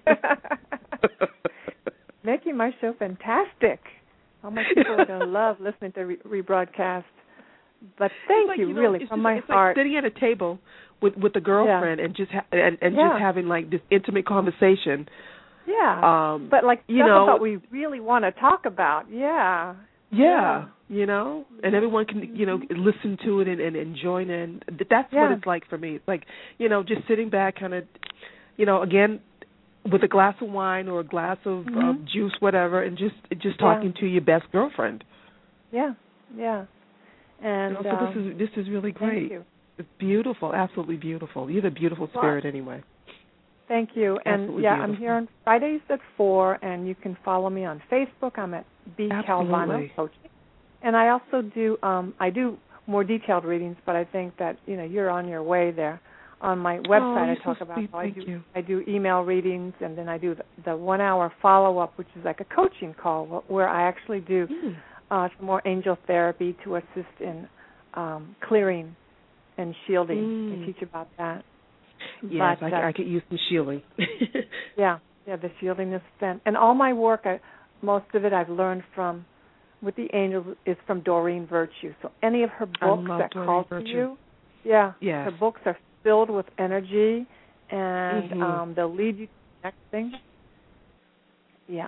Speaker 1: Making my show fantastic. All my people are going to love listening to re- rebroadcast. But thank
Speaker 4: like,
Speaker 1: you,
Speaker 4: you know,
Speaker 1: really,
Speaker 4: it's
Speaker 1: from
Speaker 4: just,
Speaker 1: my
Speaker 4: it's
Speaker 1: heart.
Speaker 4: Like sitting at a table with with a girlfriend
Speaker 1: yeah.
Speaker 4: and just ha- and, and
Speaker 1: yeah.
Speaker 4: just having like this intimate conversation.
Speaker 1: Yeah.
Speaker 4: Um,
Speaker 1: but like
Speaker 4: you
Speaker 1: stuff
Speaker 4: know,
Speaker 1: about we really want to talk about. Yeah.
Speaker 4: Yeah.
Speaker 1: yeah.
Speaker 4: You know, and everyone can, you know, listen to it and, and, and join in. That's
Speaker 1: yeah.
Speaker 4: what it's like for me. It's like, you know, just sitting back, kind of, you know, again, with a glass of wine or a glass of,
Speaker 1: mm-hmm.
Speaker 4: of juice, whatever, and just just talking
Speaker 1: yeah.
Speaker 4: to your best girlfriend.
Speaker 1: Yeah. Yeah. And
Speaker 4: you know, so
Speaker 1: um,
Speaker 4: this is this is really great.
Speaker 1: Thank you.
Speaker 4: It's beautiful, absolutely beautiful. You have a beautiful spirit, well, anyway.
Speaker 1: Thank you.
Speaker 4: Absolutely
Speaker 1: and yeah,
Speaker 4: beautiful.
Speaker 1: I'm here on Fridays at four, and you can follow me on Facebook. I'm at B Calvano Coaching, and I also do um, I do more detailed readings, but I think that you know you're on your way there. On my website,
Speaker 4: oh,
Speaker 1: I talk
Speaker 4: so
Speaker 1: about
Speaker 4: sweet.
Speaker 1: how I
Speaker 4: Thank
Speaker 1: do
Speaker 4: you.
Speaker 1: I do email readings, and then I do the, the one hour follow up, which is like a coaching call where I actually do
Speaker 4: mm.
Speaker 1: uh, some more angel therapy to assist in um, clearing and shielding.
Speaker 4: Mm.
Speaker 1: I teach about that.
Speaker 4: Yes,
Speaker 1: but,
Speaker 4: I,
Speaker 1: uh,
Speaker 4: I could use some shielding.
Speaker 1: yeah, yeah, the shielding is spent. And all my work, I, most of it I've learned from, with the angels, is from Doreen Virtue. So any of her books that call to you, yeah,
Speaker 4: yes.
Speaker 1: her books are filled with energy, and
Speaker 4: mm-hmm.
Speaker 1: um, they'll lead you to the next thing. Yeah.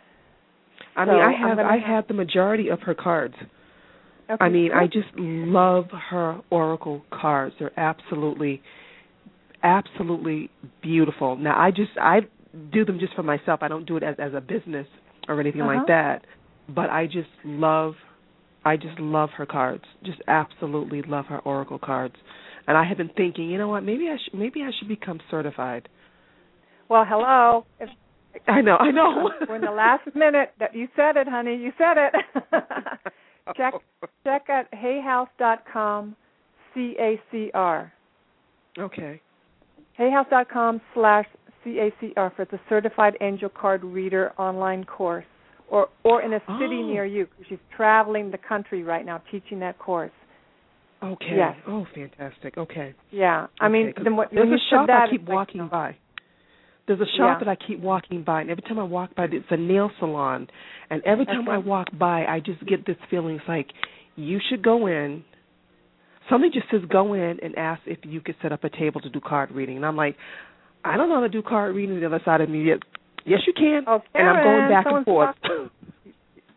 Speaker 4: I
Speaker 1: so
Speaker 4: mean, I have I
Speaker 1: have,
Speaker 4: have the majority of her cards.
Speaker 1: Okay,
Speaker 4: I mean,
Speaker 1: cool.
Speaker 4: I just love her oracle cards. They're absolutely, absolutely beautiful. Now, I just I do them just for myself. I don't do it as as a business or anything
Speaker 1: uh-huh.
Speaker 4: like that. But I just love, I just love her cards. Just absolutely love her oracle cards. And I have been thinking, you know what? Maybe I should maybe I should become certified.
Speaker 1: Well, hello. If,
Speaker 4: I know, I know.
Speaker 1: We're in the last minute. That you said it, honey. You said it. check check at hay house dot com C A C R.
Speaker 4: Okay.
Speaker 1: hay house dot com slash C A C R for the Certified Angel Card Reader online course, or or in a city
Speaker 4: oh.
Speaker 1: near you. She's traveling the country right now teaching that course.
Speaker 4: Okay.
Speaker 1: Yes.
Speaker 4: Oh, fantastic. Okay.
Speaker 1: Yeah. I
Speaker 4: okay.
Speaker 1: mean, then what,
Speaker 4: there's
Speaker 1: when you
Speaker 4: a shop
Speaker 1: that,
Speaker 4: I keep
Speaker 1: like,
Speaker 4: walking
Speaker 1: no.
Speaker 4: by. There's a shop
Speaker 1: yeah.
Speaker 4: that I keep walking by, and every time I walk by, it's a nail salon. And every time
Speaker 1: okay.
Speaker 4: I walk by, I just get this feeling. It's like, you should go in. Something just says go in and ask if you could set up a table to do card reading. And I'm like, I don't know how to do card reading on the other side of me yet. Yes, you can.
Speaker 1: Oh,
Speaker 4: and I'm going back
Speaker 1: Someone's
Speaker 4: and forth.
Speaker 1: Talking.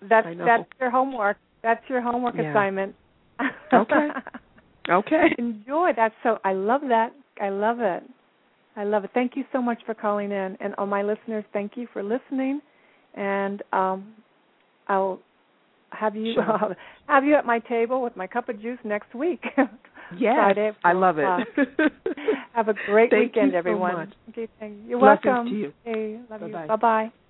Speaker 1: that's that's your homework. That's your homework
Speaker 4: yeah.
Speaker 1: assignment.
Speaker 4: Okay. Okay.
Speaker 1: Enjoy. That's so. I love that. I love it. I love it. Thank you so much for calling in, and all my listeners, thank you for listening. And um, I'll have you
Speaker 4: sure.
Speaker 1: uh, have you at my table with my cup of juice next week.
Speaker 4: Yes,
Speaker 1: Friday
Speaker 4: I love it.
Speaker 1: Have a great
Speaker 4: thank
Speaker 1: weekend,
Speaker 4: you
Speaker 1: everyone.
Speaker 4: So much.
Speaker 1: Okay, thank you. You're
Speaker 4: Blessings
Speaker 1: welcome.
Speaker 4: to you.
Speaker 1: Okay, love
Speaker 4: Bye-bye.
Speaker 1: you. Bye bye.